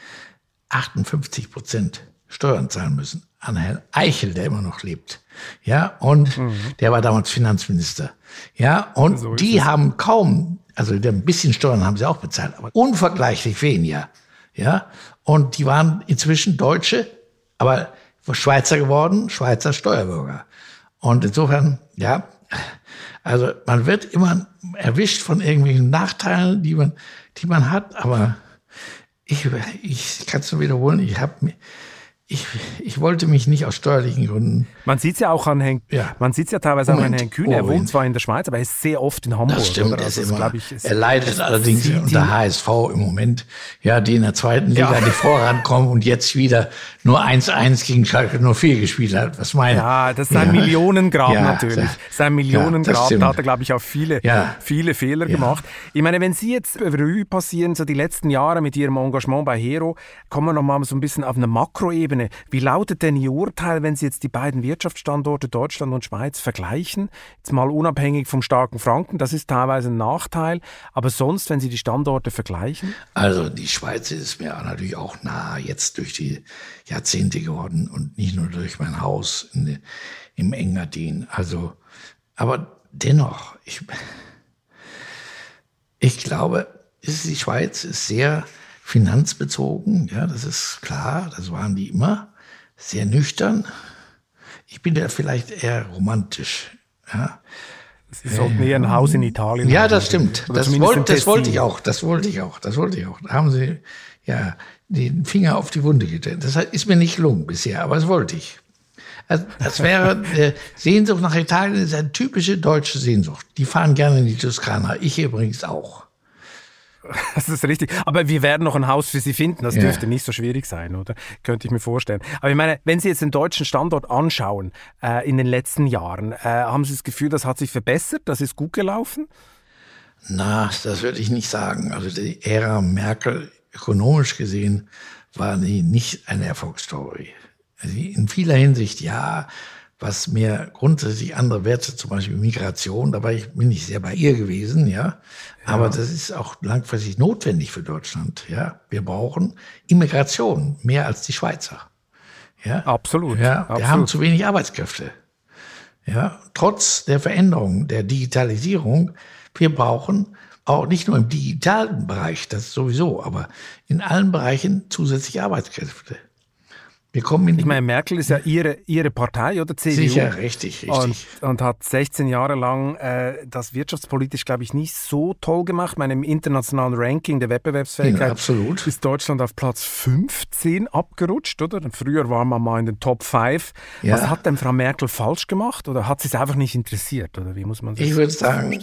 58% Steuern zahlen müssen an Herrn Eichel, der immer noch lebt. Ja, und der war damals Finanzminister. Ja, und so die haben also ein bisschen Steuern haben sie auch bezahlt, aber unvergleichlich weniger. Ja, und die waren inzwischen Deutsche, aber Schweizer geworden, Schweizer Steuerbürger. Und insofern, ja, also man wird immer erwischt von irgendwelchen Nachteilen, die man hat, aber ich kann es nur wiederholen, ich wollte mich nicht aus steuerlichen Gründen. Man sieht es ja auch an Herrn teilweise auch an Herrn Kühne. Er wohnt zwar in der Schweiz, aber er ist sehr oft in Hamburg. Das stimmt, er leidet allerdings unter HSV im Moment, ja, die in der zweiten Liga nicht vorankommen und jetzt wieder nur 1-1 gegen Schalke 04 gespielt hat. Was meine? Ja, das ist ein Millionengrab natürlich. Sein Millionengrab, da hat er, glaube ich, auch viele Fehler gemacht. Ich meine, wenn Sie jetzt Revue passieren, so die letzten Jahre mit Ihrem Engagement bei Hero, kommen wir nochmal so ein bisschen auf eine Makroebene. Wie lautet denn Ihr Urteil, wenn Sie jetzt die beiden Wirtschaftsstandorte Deutschland und Schweiz vergleichen? Jetzt mal unabhängig vom starken Franken, das ist teilweise ein Nachteil. Aber sonst, wenn Sie die Standorte vergleichen? Also die Schweiz ist mir natürlich auch nah jetzt durch die Jahrzehnte geworden und nicht nur durch mein Haus im Engadin. Also, aber dennoch, ich glaube, die Schweiz ist sehr finanzbezogen, ja, das ist klar, das waren die immer, sehr nüchtern. Ich bin ja vielleicht eher romantisch, ja. Sie sollten eher ein Haus in Italien haben. Ja, das stimmt. Oder Das wollte ich auch. Da haben Sie ja den Finger auf die Wunde gestellt. Das ist mir nicht gelungen bisher, aber das wollte ich. Also, das wäre Sehnsucht nach Italien, ist eine typische deutsche Sehnsucht. Die fahren gerne in die Toskana. Ich übrigens auch. Das ist richtig. Aber wir werden noch ein Haus für Sie finden. Das dürfte nicht so schwierig sein, oder? Könnte ich mir vorstellen. Aber ich meine, wenn Sie jetzt den deutschen Standort anschauen in den letzten Jahren, haben Sie das Gefühl, das hat sich verbessert? Das ist gut gelaufen? Na, das würde ich nicht sagen. Also die Ära Merkel, ökonomisch gesehen, war nicht eine Erfolgsstory. Also in vieler Hinsicht ja, was mir grundsätzlich andere Werte, zum Beispiel Migration, dabei bin ich sehr bei ihr gewesen, ja. Aber das ist auch langfristig notwendig für Deutschland, ja. Wir brauchen Immigration, mehr als die Schweizer. Ja. Absolut. Ja, wir haben zu wenig Arbeitskräfte. Ja, trotz der Veränderung, der Digitalisierung, wir brauchen auch nicht nur im digitalen Bereich, das sowieso, aber in allen Bereichen zusätzliche Arbeitskräfte. Ich meine, Merkel ist ja ihre Partei, oder CDU? Sicher, richtig. Und hat 16 Jahre lang das wirtschaftspolitisch, glaube ich, nicht so toll gemacht. Ich meine, im internationalen Ranking der Wettbewerbsfähigkeit ist Deutschland auf Platz 15 abgerutscht, oder? Früher war man mal in den Top 5. Ja. Was hat denn Frau Merkel falsch gemacht? Oder hat sie es einfach nicht interessiert? Oder wie muss man das Ich würde sagen,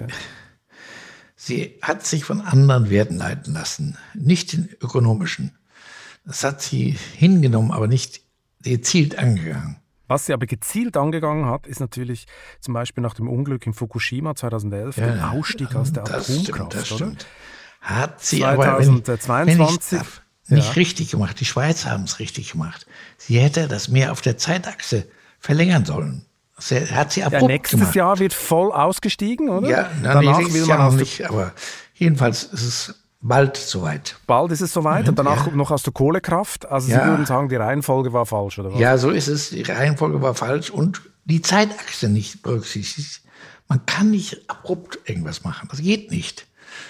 sie hat sich von anderen Werten leiten lassen, nicht den ökonomischen. Das hat sie hingenommen, aber nicht gezielt angegangen. Was sie aber gezielt angegangen hat, ist natürlich zum Beispiel nach dem Unglück in Fukushima 2011, den Ausstieg aus der Atomkraft. Das stimmt. Hat sie 2022 aber nicht richtig gemacht. Die Schweizer haben es richtig gemacht. Sie hätte das mehr auf der Zeitachse verlängern sollen. Das hat sie abrupt nächstes gemacht. Jahr wird voll ausgestiegen, oder? Ja, danach will man auch nicht. Aber jedenfalls ist es bald soweit. Bald ist es soweit und danach noch aus der Kohlekraft. Also Sie würden sagen, die Reihenfolge war falsch, oder was? Ja, so ist es. Die Reihenfolge war falsch und die Zeitachse nicht berücksichtigt. Man kann nicht abrupt irgendwas machen. Das geht nicht.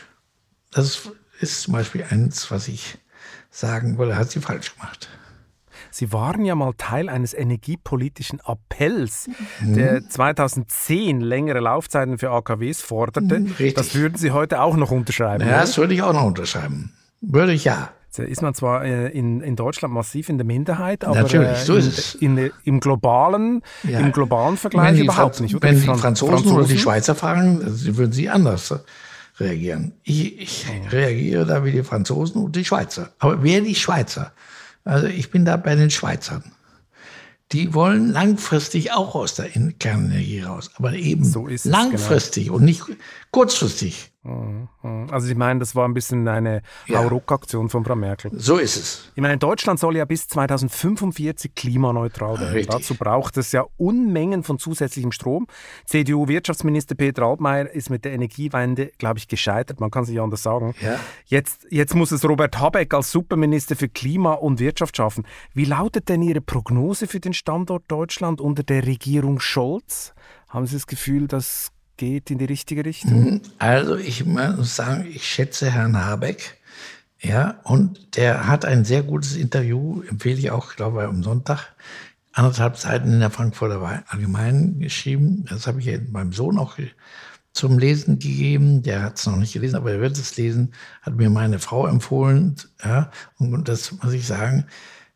Das ist zum Beispiel eins, was ich sagen wollte, hat sie falsch gemacht. Sie waren ja mal Teil eines energiepolitischen Appells, der 2010 längere Laufzeiten für AKWs forderte. Richtig. Das würden Sie heute auch noch unterschreiben? Ja, das würde ich auch noch unterschreiben. Würde ich ja. Jetzt ist man zwar in Deutschland massiv in der Minderheit, aber natürlich, so ist es. Im globalen Vergleich überhaupt nicht. Wenn die Franzosen oder die Schweizer fragen, würden sie anders reagieren. Ich reagiere da wie die Franzosen und die Schweizer. Aber wer die Schweizer? Also ich bin da bei den Schweizern. Die wollen langfristig auch aus der Kernenergie raus, aber eben so langfristig und nicht kurzfristig. Also Sie meinen, das war ein bisschen eine Hauruck-Aktion von Frau Merkel. So ist es. Ich meine, Deutschland soll ja bis 2045 klimaneutral werden. Richtig. Dazu braucht es ja Unmengen von zusätzlichem Strom. CDU-Wirtschaftsminister Peter Altmaier ist mit der Energiewende, glaube ich, gescheitert. Man kann es nicht anders sagen. Ja. Jetzt muss es Robert Habeck als Superminister für Klima und Wirtschaft schaffen. Wie lautet denn Ihre Prognose für den Standort Deutschland unter der Regierung Scholz? Haben Sie das Gefühl, das geht in die richtige Richtung? Also ich muss sagen, ich schätze Herrn Habeck. Ja, und der hat ein sehr gutes Interview, empfehle ich auch, glaube ich, am Sonntag, 1,5 Seiten in der Frankfurter Allgemeinen geschrieben. Das habe ich meinem Sohn auch zum Lesen gegeben. Der hat es noch nicht gelesen, aber er wird es lesen. Hat mir meine Frau empfohlen. Ja, und das muss ich sagen,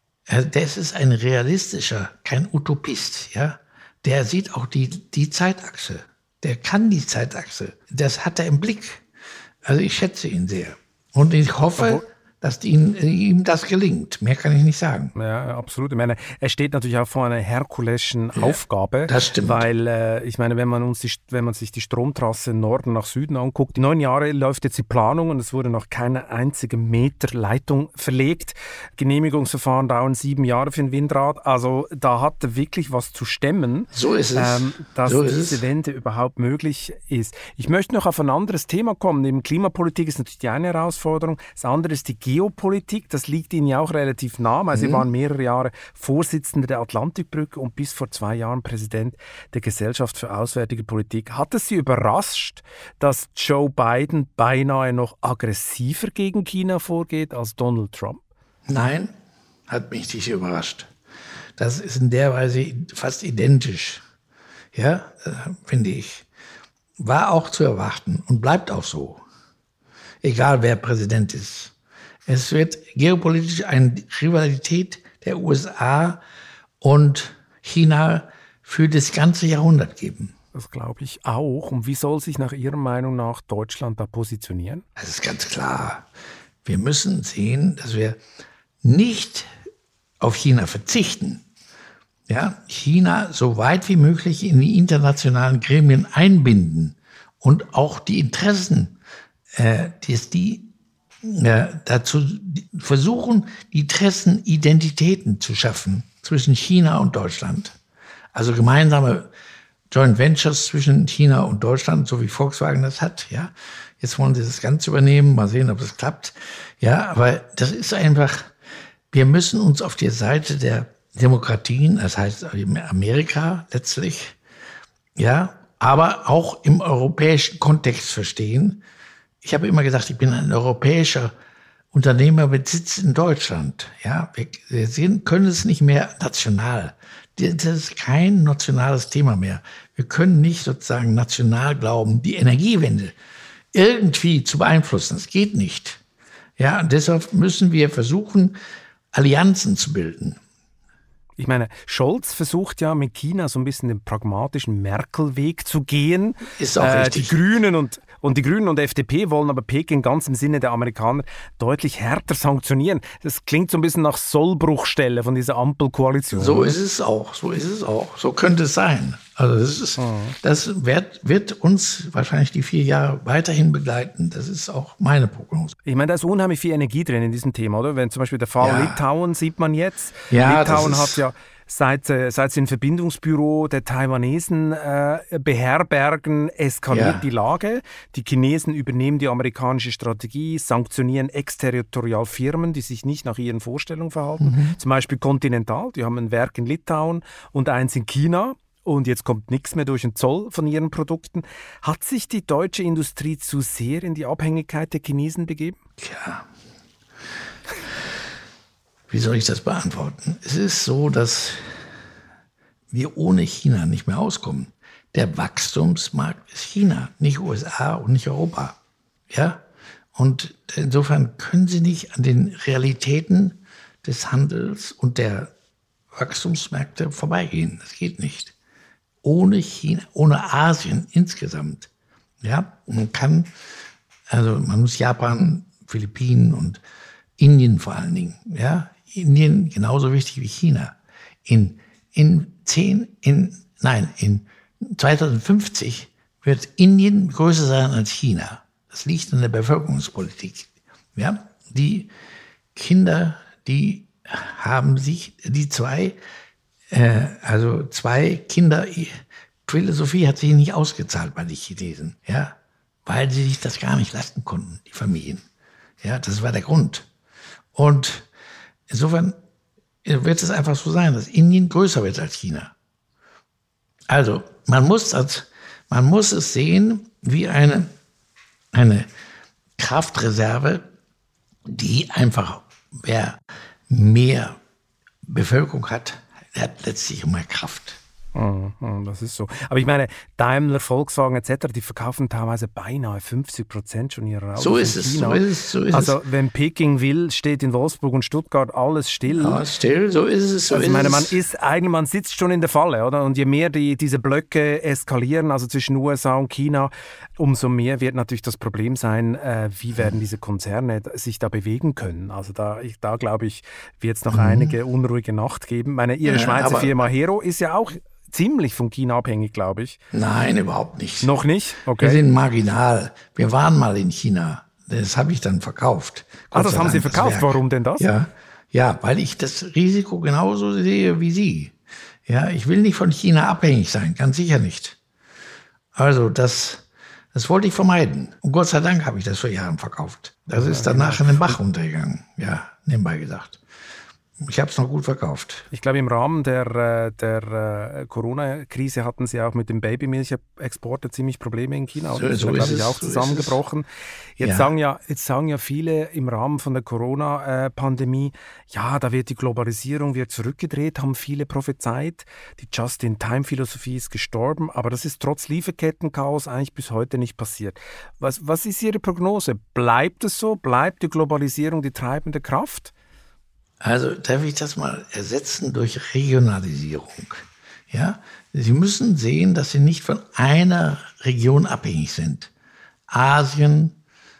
das ist ein realistischer, kein Utopist. Ja, der sieht auch die Zeitachse. Der kann die Zeitachse. Das hat er im Blick. Also ich schätze ihn sehr. Und ich hoffe, dass ihm das gelingt. Mehr kann ich nicht sagen. Ja, absolut. Ich meine, er steht natürlich auch vor einer herkulischen Aufgabe. Das stimmt. Weil, ich meine, wenn man sich die Stromtrasse Norden nach Süden anguckt, die 9 Jahre läuft jetzt die Planung und es wurde noch keine einzige Meter Leitung verlegt. Genehmigungsverfahren dauern 7 Jahre für ein Windrad. Also da hat er wirklich was zu stemmen. So ist es. Dass diese Wende überhaupt möglich ist. Ich möchte noch auf ein anderes Thema kommen. Neben Klimapolitik ist natürlich die eine Herausforderung. Das andere ist die Geopolitik, das liegt Ihnen ja auch relativ nah. Also Sie waren mehrere Jahre Vorsitzender der Atlantikbrücke und bis vor 2 Jahren Präsident der Gesellschaft für Auswärtige Politik. Hat es Sie überrascht, dass Joe Biden beinahe noch aggressiver gegen China vorgeht als Donald Trump? Nein, hat mich nicht überrascht. Das ist in der Weise fast identisch, ja, finde ich. war auch zu erwarten und bleibt auch so. Egal wer Präsident ist. Es wird geopolitisch eine Rivalität der USA und China für das ganze Jahrhundert geben. Das glaube ich auch. Und wie soll sich nach Ihrer Meinung nach Deutschland da positionieren? Das ist ganz klar. Wir müssen sehen, dass wir nicht auf China verzichten. Ja, China so weit wie möglich in die internationalen Gremien einbinden und auch die Interessen, dazu versuchen, die Interessenidentitäten zu schaffen zwischen China und Deutschland. Also gemeinsame Joint Ventures zwischen China und Deutschland, so wie Volkswagen das hat. Ja, jetzt wollen sie das Ganze übernehmen, mal sehen, ob das klappt. Ja, aber das ist einfach, wir müssen uns auf die Seite der Demokratien, das heißt Amerika letztlich, ja, aber auch im europäischen Kontext verstehen. Ich habe immer gesagt, ich bin ein europäischer Unternehmer mit Sitz in Deutschland. Ja, wir können es nicht mehr national. Das ist kein nationales Thema mehr. Wir können nicht sozusagen national glauben, die Energiewende irgendwie zu beeinflussen. Das geht nicht. Ja, und deshalb müssen wir versuchen, Allianzen zu bilden. Ich meine, Scholz versucht ja mit China so ein bisschen den pragmatischen Merkel-Weg zu gehen. Ist auch richtig. Die Grünen und FDP wollen aber Peking ganz im Sinne der Amerikaner deutlich härter sanktionieren. Das klingt so ein bisschen nach Sollbruchstelle von dieser Ampelkoalition. So ist es auch. So könnte es sein. Also das wird uns wahrscheinlich die 4 Jahre weiterhin begleiten. Das ist auch meine Prognose. Ich meine, da ist unheimlich viel Energie drin in diesem Thema, oder? Wenn zum Beispiel der Fall Litauen sieht man jetzt. Ja, Litauen hat ja seit sie ein Verbindungsbüro der Taiwanesen beherbergen, eskaliert die Lage. Die Chinesen übernehmen die amerikanische Strategie, sanktionieren exterritorial Firmen, die sich nicht nach ihren Vorstellungen verhalten. Zum Beispiel Continental, die haben ein Werk in Litauen und eins in China. Und jetzt kommt nichts mehr durch den Zoll von ihren Produkten. Hat sich die deutsche Industrie zu sehr in die Abhängigkeit der Chinesen begeben? Tja, wie soll ich das beantworten? Es ist so, dass wir ohne China nicht mehr auskommen. Der Wachstumsmarkt ist China, nicht USA und nicht Europa. Ja? Und insofern können Sie nicht an den Realitäten des Handels und der Wachstumsmärkte vorbeigehen. Das geht nicht. Ohne China, ohne Asien insgesamt. Ja, man muss Japan, Philippinen und Indien vor allen Dingen. Ja, Indien genauso wichtig wie China. In 2050 wird Indien größer sein als China. Das liegt an der Bevölkerungspolitik. Ja, die Kinder, die haben sich, zwei Kinder, Philosophie hat sich nicht ausgezahlt bei den Chinesen, ja, weil sie sich das gar nicht leisten konnten, die Familien. Ja, das war der Grund. Und insofern wird es einfach so sein, dass Indien größer wird als China. Also, man muss es sehen wie eine Kraftreserve, die einfach, wer mehr Bevölkerung hat, hat letztlich mehr Kraft. Das ist so. Aber ich meine, Daimler, Volkswagen etc., die verkaufen teilweise beinahe 50% schon ihrer Autos. So ist es. Also wenn Peking will, steht in Wolfsburg und Stuttgart alles still. Ja, still, so ist es. Man sitzt schon in der Falle, oder? Und je mehr diese Blöcke eskalieren, also zwischen USA und China, umso mehr wird natürlich das Problem sein, wie werden diese Konzerne sich da bewegen können. Also da glaube ich, wird es noch einige unruhige Nacht geben. Ihre Schweizer Firma Hero ist ja auch ziemlich von China abhängig, glaube ich. Nein, überhaupt nicht. Noch nicht? Okay. Wir sind marginal. Wir waren mal in China. Das habe ich dann verkauft. Das haben Sie verkauft? Warum denn das? Ja, weil ich das Risiko genauso sehe wie Sie. Ja, ich will nicht von China abhängig sein, ganz sicher nicht. Also das wollte ich vermeiden. Und Gott sei Dank habe ich das vor Jahren verkauft. Das ist danach in den Bach runtergegangen. Ja, nebenbei gesagt. Ich habe es noch gut verkauft. Ich glaube, im Rahmen der Corona-Krise hatten Sie auch mit dem Babymilchexport ziemlich Probleme in China. Das ist, glaube ich, auch zusammengebrochen. Jetzt sagen ja viele im Rahmen von der Corona-Pandemie, ja, da wird die Globalisierung zurückgedreht, haben viele prophezeit. Die Just-in-Time-Philosophie ist gestorben, aber das ist trotz Lieferkettenchaos eigentlich bis heute nicht passiert. Was ist Ihre Prognose? Bleibt es so? Bleibt die Globalisierung die treibende Kraft? Also darf ich das mal ersetzen durch Regionalisierung. Ja? Sie müssen sehen, dass Sie nicht von einer Region abhängig sind. Asien,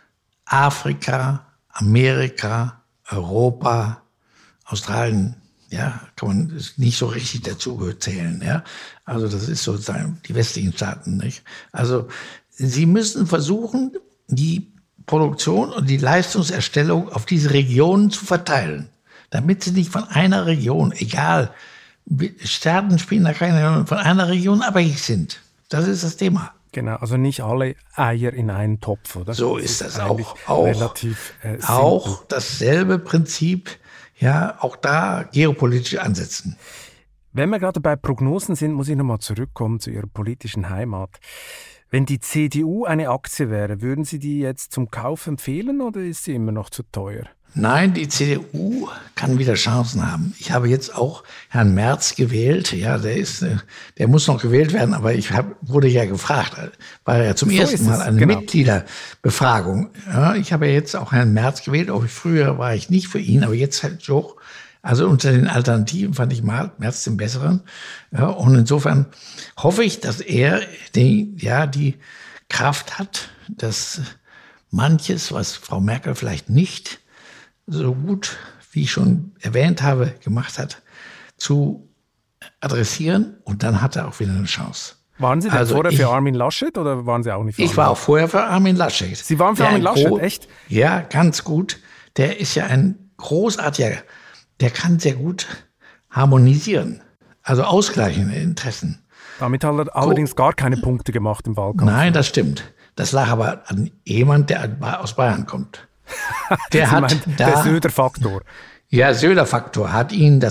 Afrika, Amerika, Europa, Australien, ja, kann man nicht so richtig dazu zählen. Ja? Also das ist sozusagen die westlichen Staaten. Nicht? Also Sie müssen versuchen, die Produktion und die Leistungserstellung auf diese Regionen zu verteilen. Damit sie nicht von einer Region, egal, Staaten spielen da keine Rolle, von einer Region abhängig sind. Das ist das Thema. Genau, also nicht alle Eier in einen Topf, oder? So ist das auch. Relativ auch dasselbe Prinzip, ja, auch da geopolitische Ansätzen. Wenn wir gerade bei Prognosen sind, muss ich nochmal zurückkommen zu Ihrer politischen Heimat. Wenn die CDU eine Aktie wäre, würden Sie die jetzt zum Kauf empfehlen oder ist sie immer noch zu teuer? Nein, die CDU kann wieder Chancen haben. Ich habe jetzt auch Herrn Merz gewählt. Ja, der muss noch gewählt werden, aber wurde ja gefragt. War ja zum ersten Mal eine Mitgliederbefragung. Ja, ich habe jetzt auch Herrn Merz gewählt. Auch früher war ich nicht für ihn, aber jetzt halt doch. Also unter den Alternativen fand ich Merz den besseren. Ja, und insofern hoffe ich, dass er die Kraft hat, dass manches, was Frau Merkel vielleicht nicht so gut, wie ich schon erwähnt habe, gemacht hat, zu adressieren. Und dann hat er auch wieder eine Chance. Waren Sie denn vorher für Armin Laschet oder waren Sie auch nicht für Armin Laschet? Ich war auch vorher für Armin Laschet. Sie waren für Armin Laschet, echt? Ja, ganz gut. Der ist ja ein großartiger, der kann sehr gut harmonisieren, also ausgleichende Interessen. Damit hat er allerdings gar keine Punkte gemacht im Wahlkampf. Nein, das stimmt. Das lag aber an jemand, der aus Bayern kommt. Der Söder-Faktor. Ja, Söder-Faktor hat ihm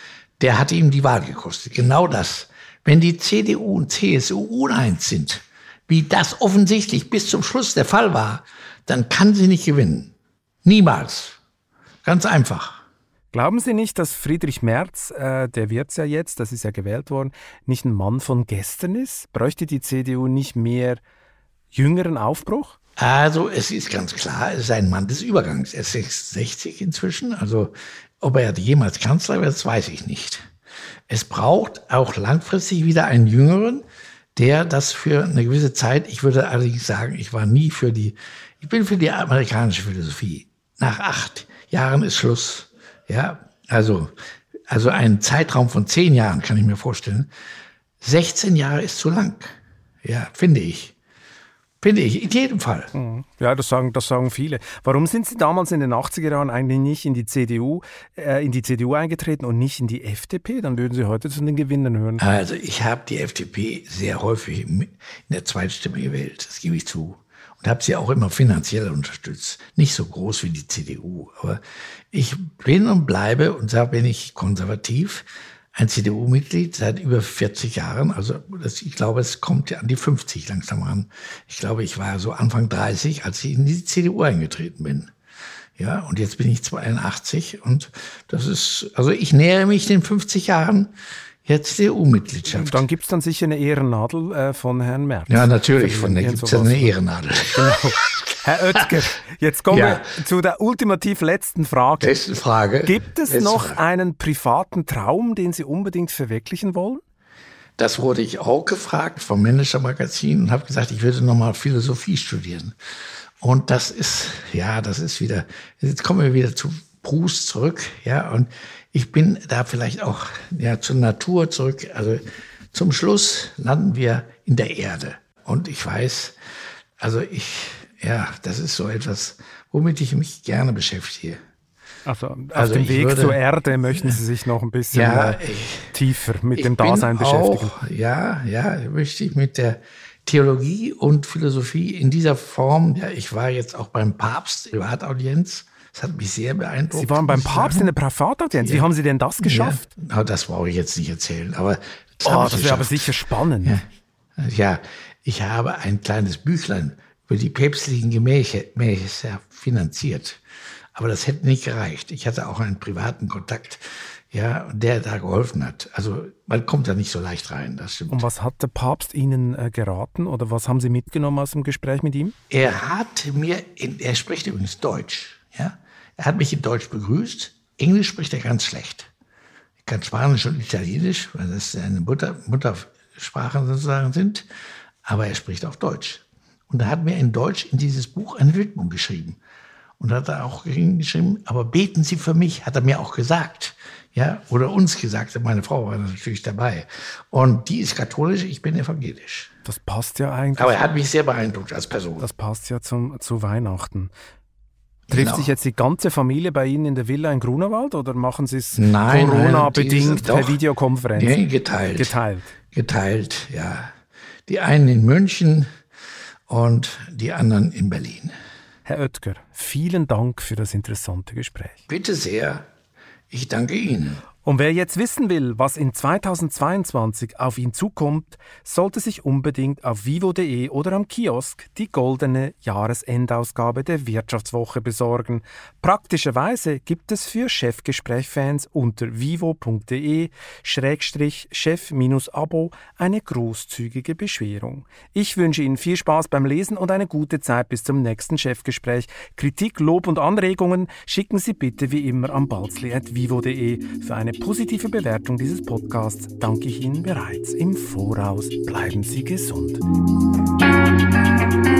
die Wahl gekostet. Genau das. Wenn die CDU und CSU uneins sind, wie das offensichtlich bis zum Schluss der Fall war, dann kann sie nicht gewinnen. Niemals. Ganz einfach. Glauben Sie nicht, dass Friedrich Merz, der wird's ja jetzt, das ist ja gewählt worden, nicht ein Mann von gestern ist? Bräuchte die CDU nicht mehr jüngeren Aufbruch? Also es ist ganz klar, es ist ein Mann des Übergangs. Er ist 66 inzwischen. Also ob er jemals Kanzler wird, das weiß ich nicht. Es braucht auch langfristig wieder einen Jüngeren, der das für eine gewisse Zeit, ich würde allerdings sagen, ich bin für die amerikanische Philosophie. Nach 8 Jahren ist Schluss. Ja, also ein Zeitraum von 10 Jahren kann ich mir vorstellen. 16 Jahre ist zu lang. Ja, finde ich. Finde ich, in jedem Fall. Ja, das sagen viele. Warum sind Sie damals in den 80er Jahren eigentlich nicht in die CDU eingetreten und nicht in die FDP? Dann würden Sie heute zu den Gewinnern hören. Also ich habe die FDP sehr häufig in der Zweitstimme gewählt, das gebe ich zu. Und habe sie auch immer finanziell unterstützt. Nicht so groß wie die CDU. Aber ich bin und bleibe, und da bin ich konservativ, ein CDU-Mitglied seit über 40 Jahren. Also ich glaube, es kommt ja an die 50 langsam ran. Ich glaube, ich war so Anfang 30, als ich in die CDU eingetreten bin. Ja, und jetzt bin ich 82 und das ist, also ich nähere mich den 50 Jahren jetzt CDU-Mitgliedschaft. Dann gibt es dann sicher eine Ehrennadel von Herrn Merz. Ja, natürlich, von der gibt es ja eine Ehrennadel. Genau. Herr Oetker, jetzt kommen wir zu der ultimativ letzten Frage. Letzte Frage. Gibt es noch einen privaten Traum, den Sie unbedingt verwirklichen wollen? Das wurde ich auch gefragt vom Manager-Magazin und habe gesagt, ich würde nochmal Philosophie studieren. Und das ist wieder, jetzt kommen wir wieder zu Proust zurück, ja, und ich bin da vielleicht auch zur Natur zurück. Also zum Schluss landen wir in der Erde. Und ich weiß, das ist so etwas, womit ich mich gerne beschäftige. Also auf dem Weg zur Erde möchten Sie sich noch ein bisschen tiefer mit dem Dasein beschäftigen. Möchte ich mit der Theologie und Philosophie in dieser Form. Ja, ich war jetzt auch beim Papst, Privataudienz. Das hat mich sehr beeindruckt. Sie waren beim Papst in der Privataudienz. Wie haben Sie denn das geschafft? Ja, das brauche ich jetzt nicht erzählen. Aber das wäre aber sicher spannend. Ja, ich habe ein kleines Büchlein über die päpstlichen Gemächer finanziert. Aber das hätte nicht gereicht. Ich hatte auch einen privaten Kontakt, der da geholfen hat. Also man kommt da nicht so leicht rein, das stimmt. Und was hat der Papst Ihnen geraten oder was haben Sie mitgenommen aus dem Gespräch mit ihm? Er spricht übrigens Deutsch. Ja? Er hat mich in Deutsch begrüßt. Englisch spricht er ganz schlecht. Er kann Spanisch und Italienisch, weil das seine Muttersprachen sozusagen sind. Aber er spricht auch Deutsch. Und er hat mir in Deutsch in dieses Buch eine Widmung geschrieben. Und hat er auch geschrieben, aber beten Sie für mich, hat er mir auch gesagt. Ja, oder uns gesagt, meine Frau war natürlich dabei. Und die ist katholisch, ich bin evangelisch. Das passt ja eigentlich. Aber er hat mich sehr beeindruckt als Person. Das passt ja zu Weihnachten. Trifft sich jetzt die ganze Familie bei Ihnen in der Villa in Grunewald oder machen Sie es Corona-bedingt per Videokonferenz? Nee, geteilt, ja. Die einen in München und die anderen in Berlin. Herr Oetker, vielen Dank für das interessante Gespräch. Bitte sehr. Ich danke Ihnen. Und wer jetzt wissen will, was in 2022 auf ihn zukommt, sollte sich unbedingt auf vivo.de oder am Kiosk die goldene Jahresendausgabe der Wirtschaftswoche besorgen. Praktischerweise gibt es für Chefgespräch-Fans unter vivo.de/chef-abo eine großzügige Beschwerung. Ich wünsche Ihnen viel Spaß beim Lesen und eine gute Zeit bis zum nächsten Chefgespräch. Kritik, Lob und Anregungen schicken Sie bitte wie immer an balzli@vivo.de. Für eine positive Bewertung dieses Podcasts danke ich Ihnen bereits im Voraus. Bleiben Sie gesund.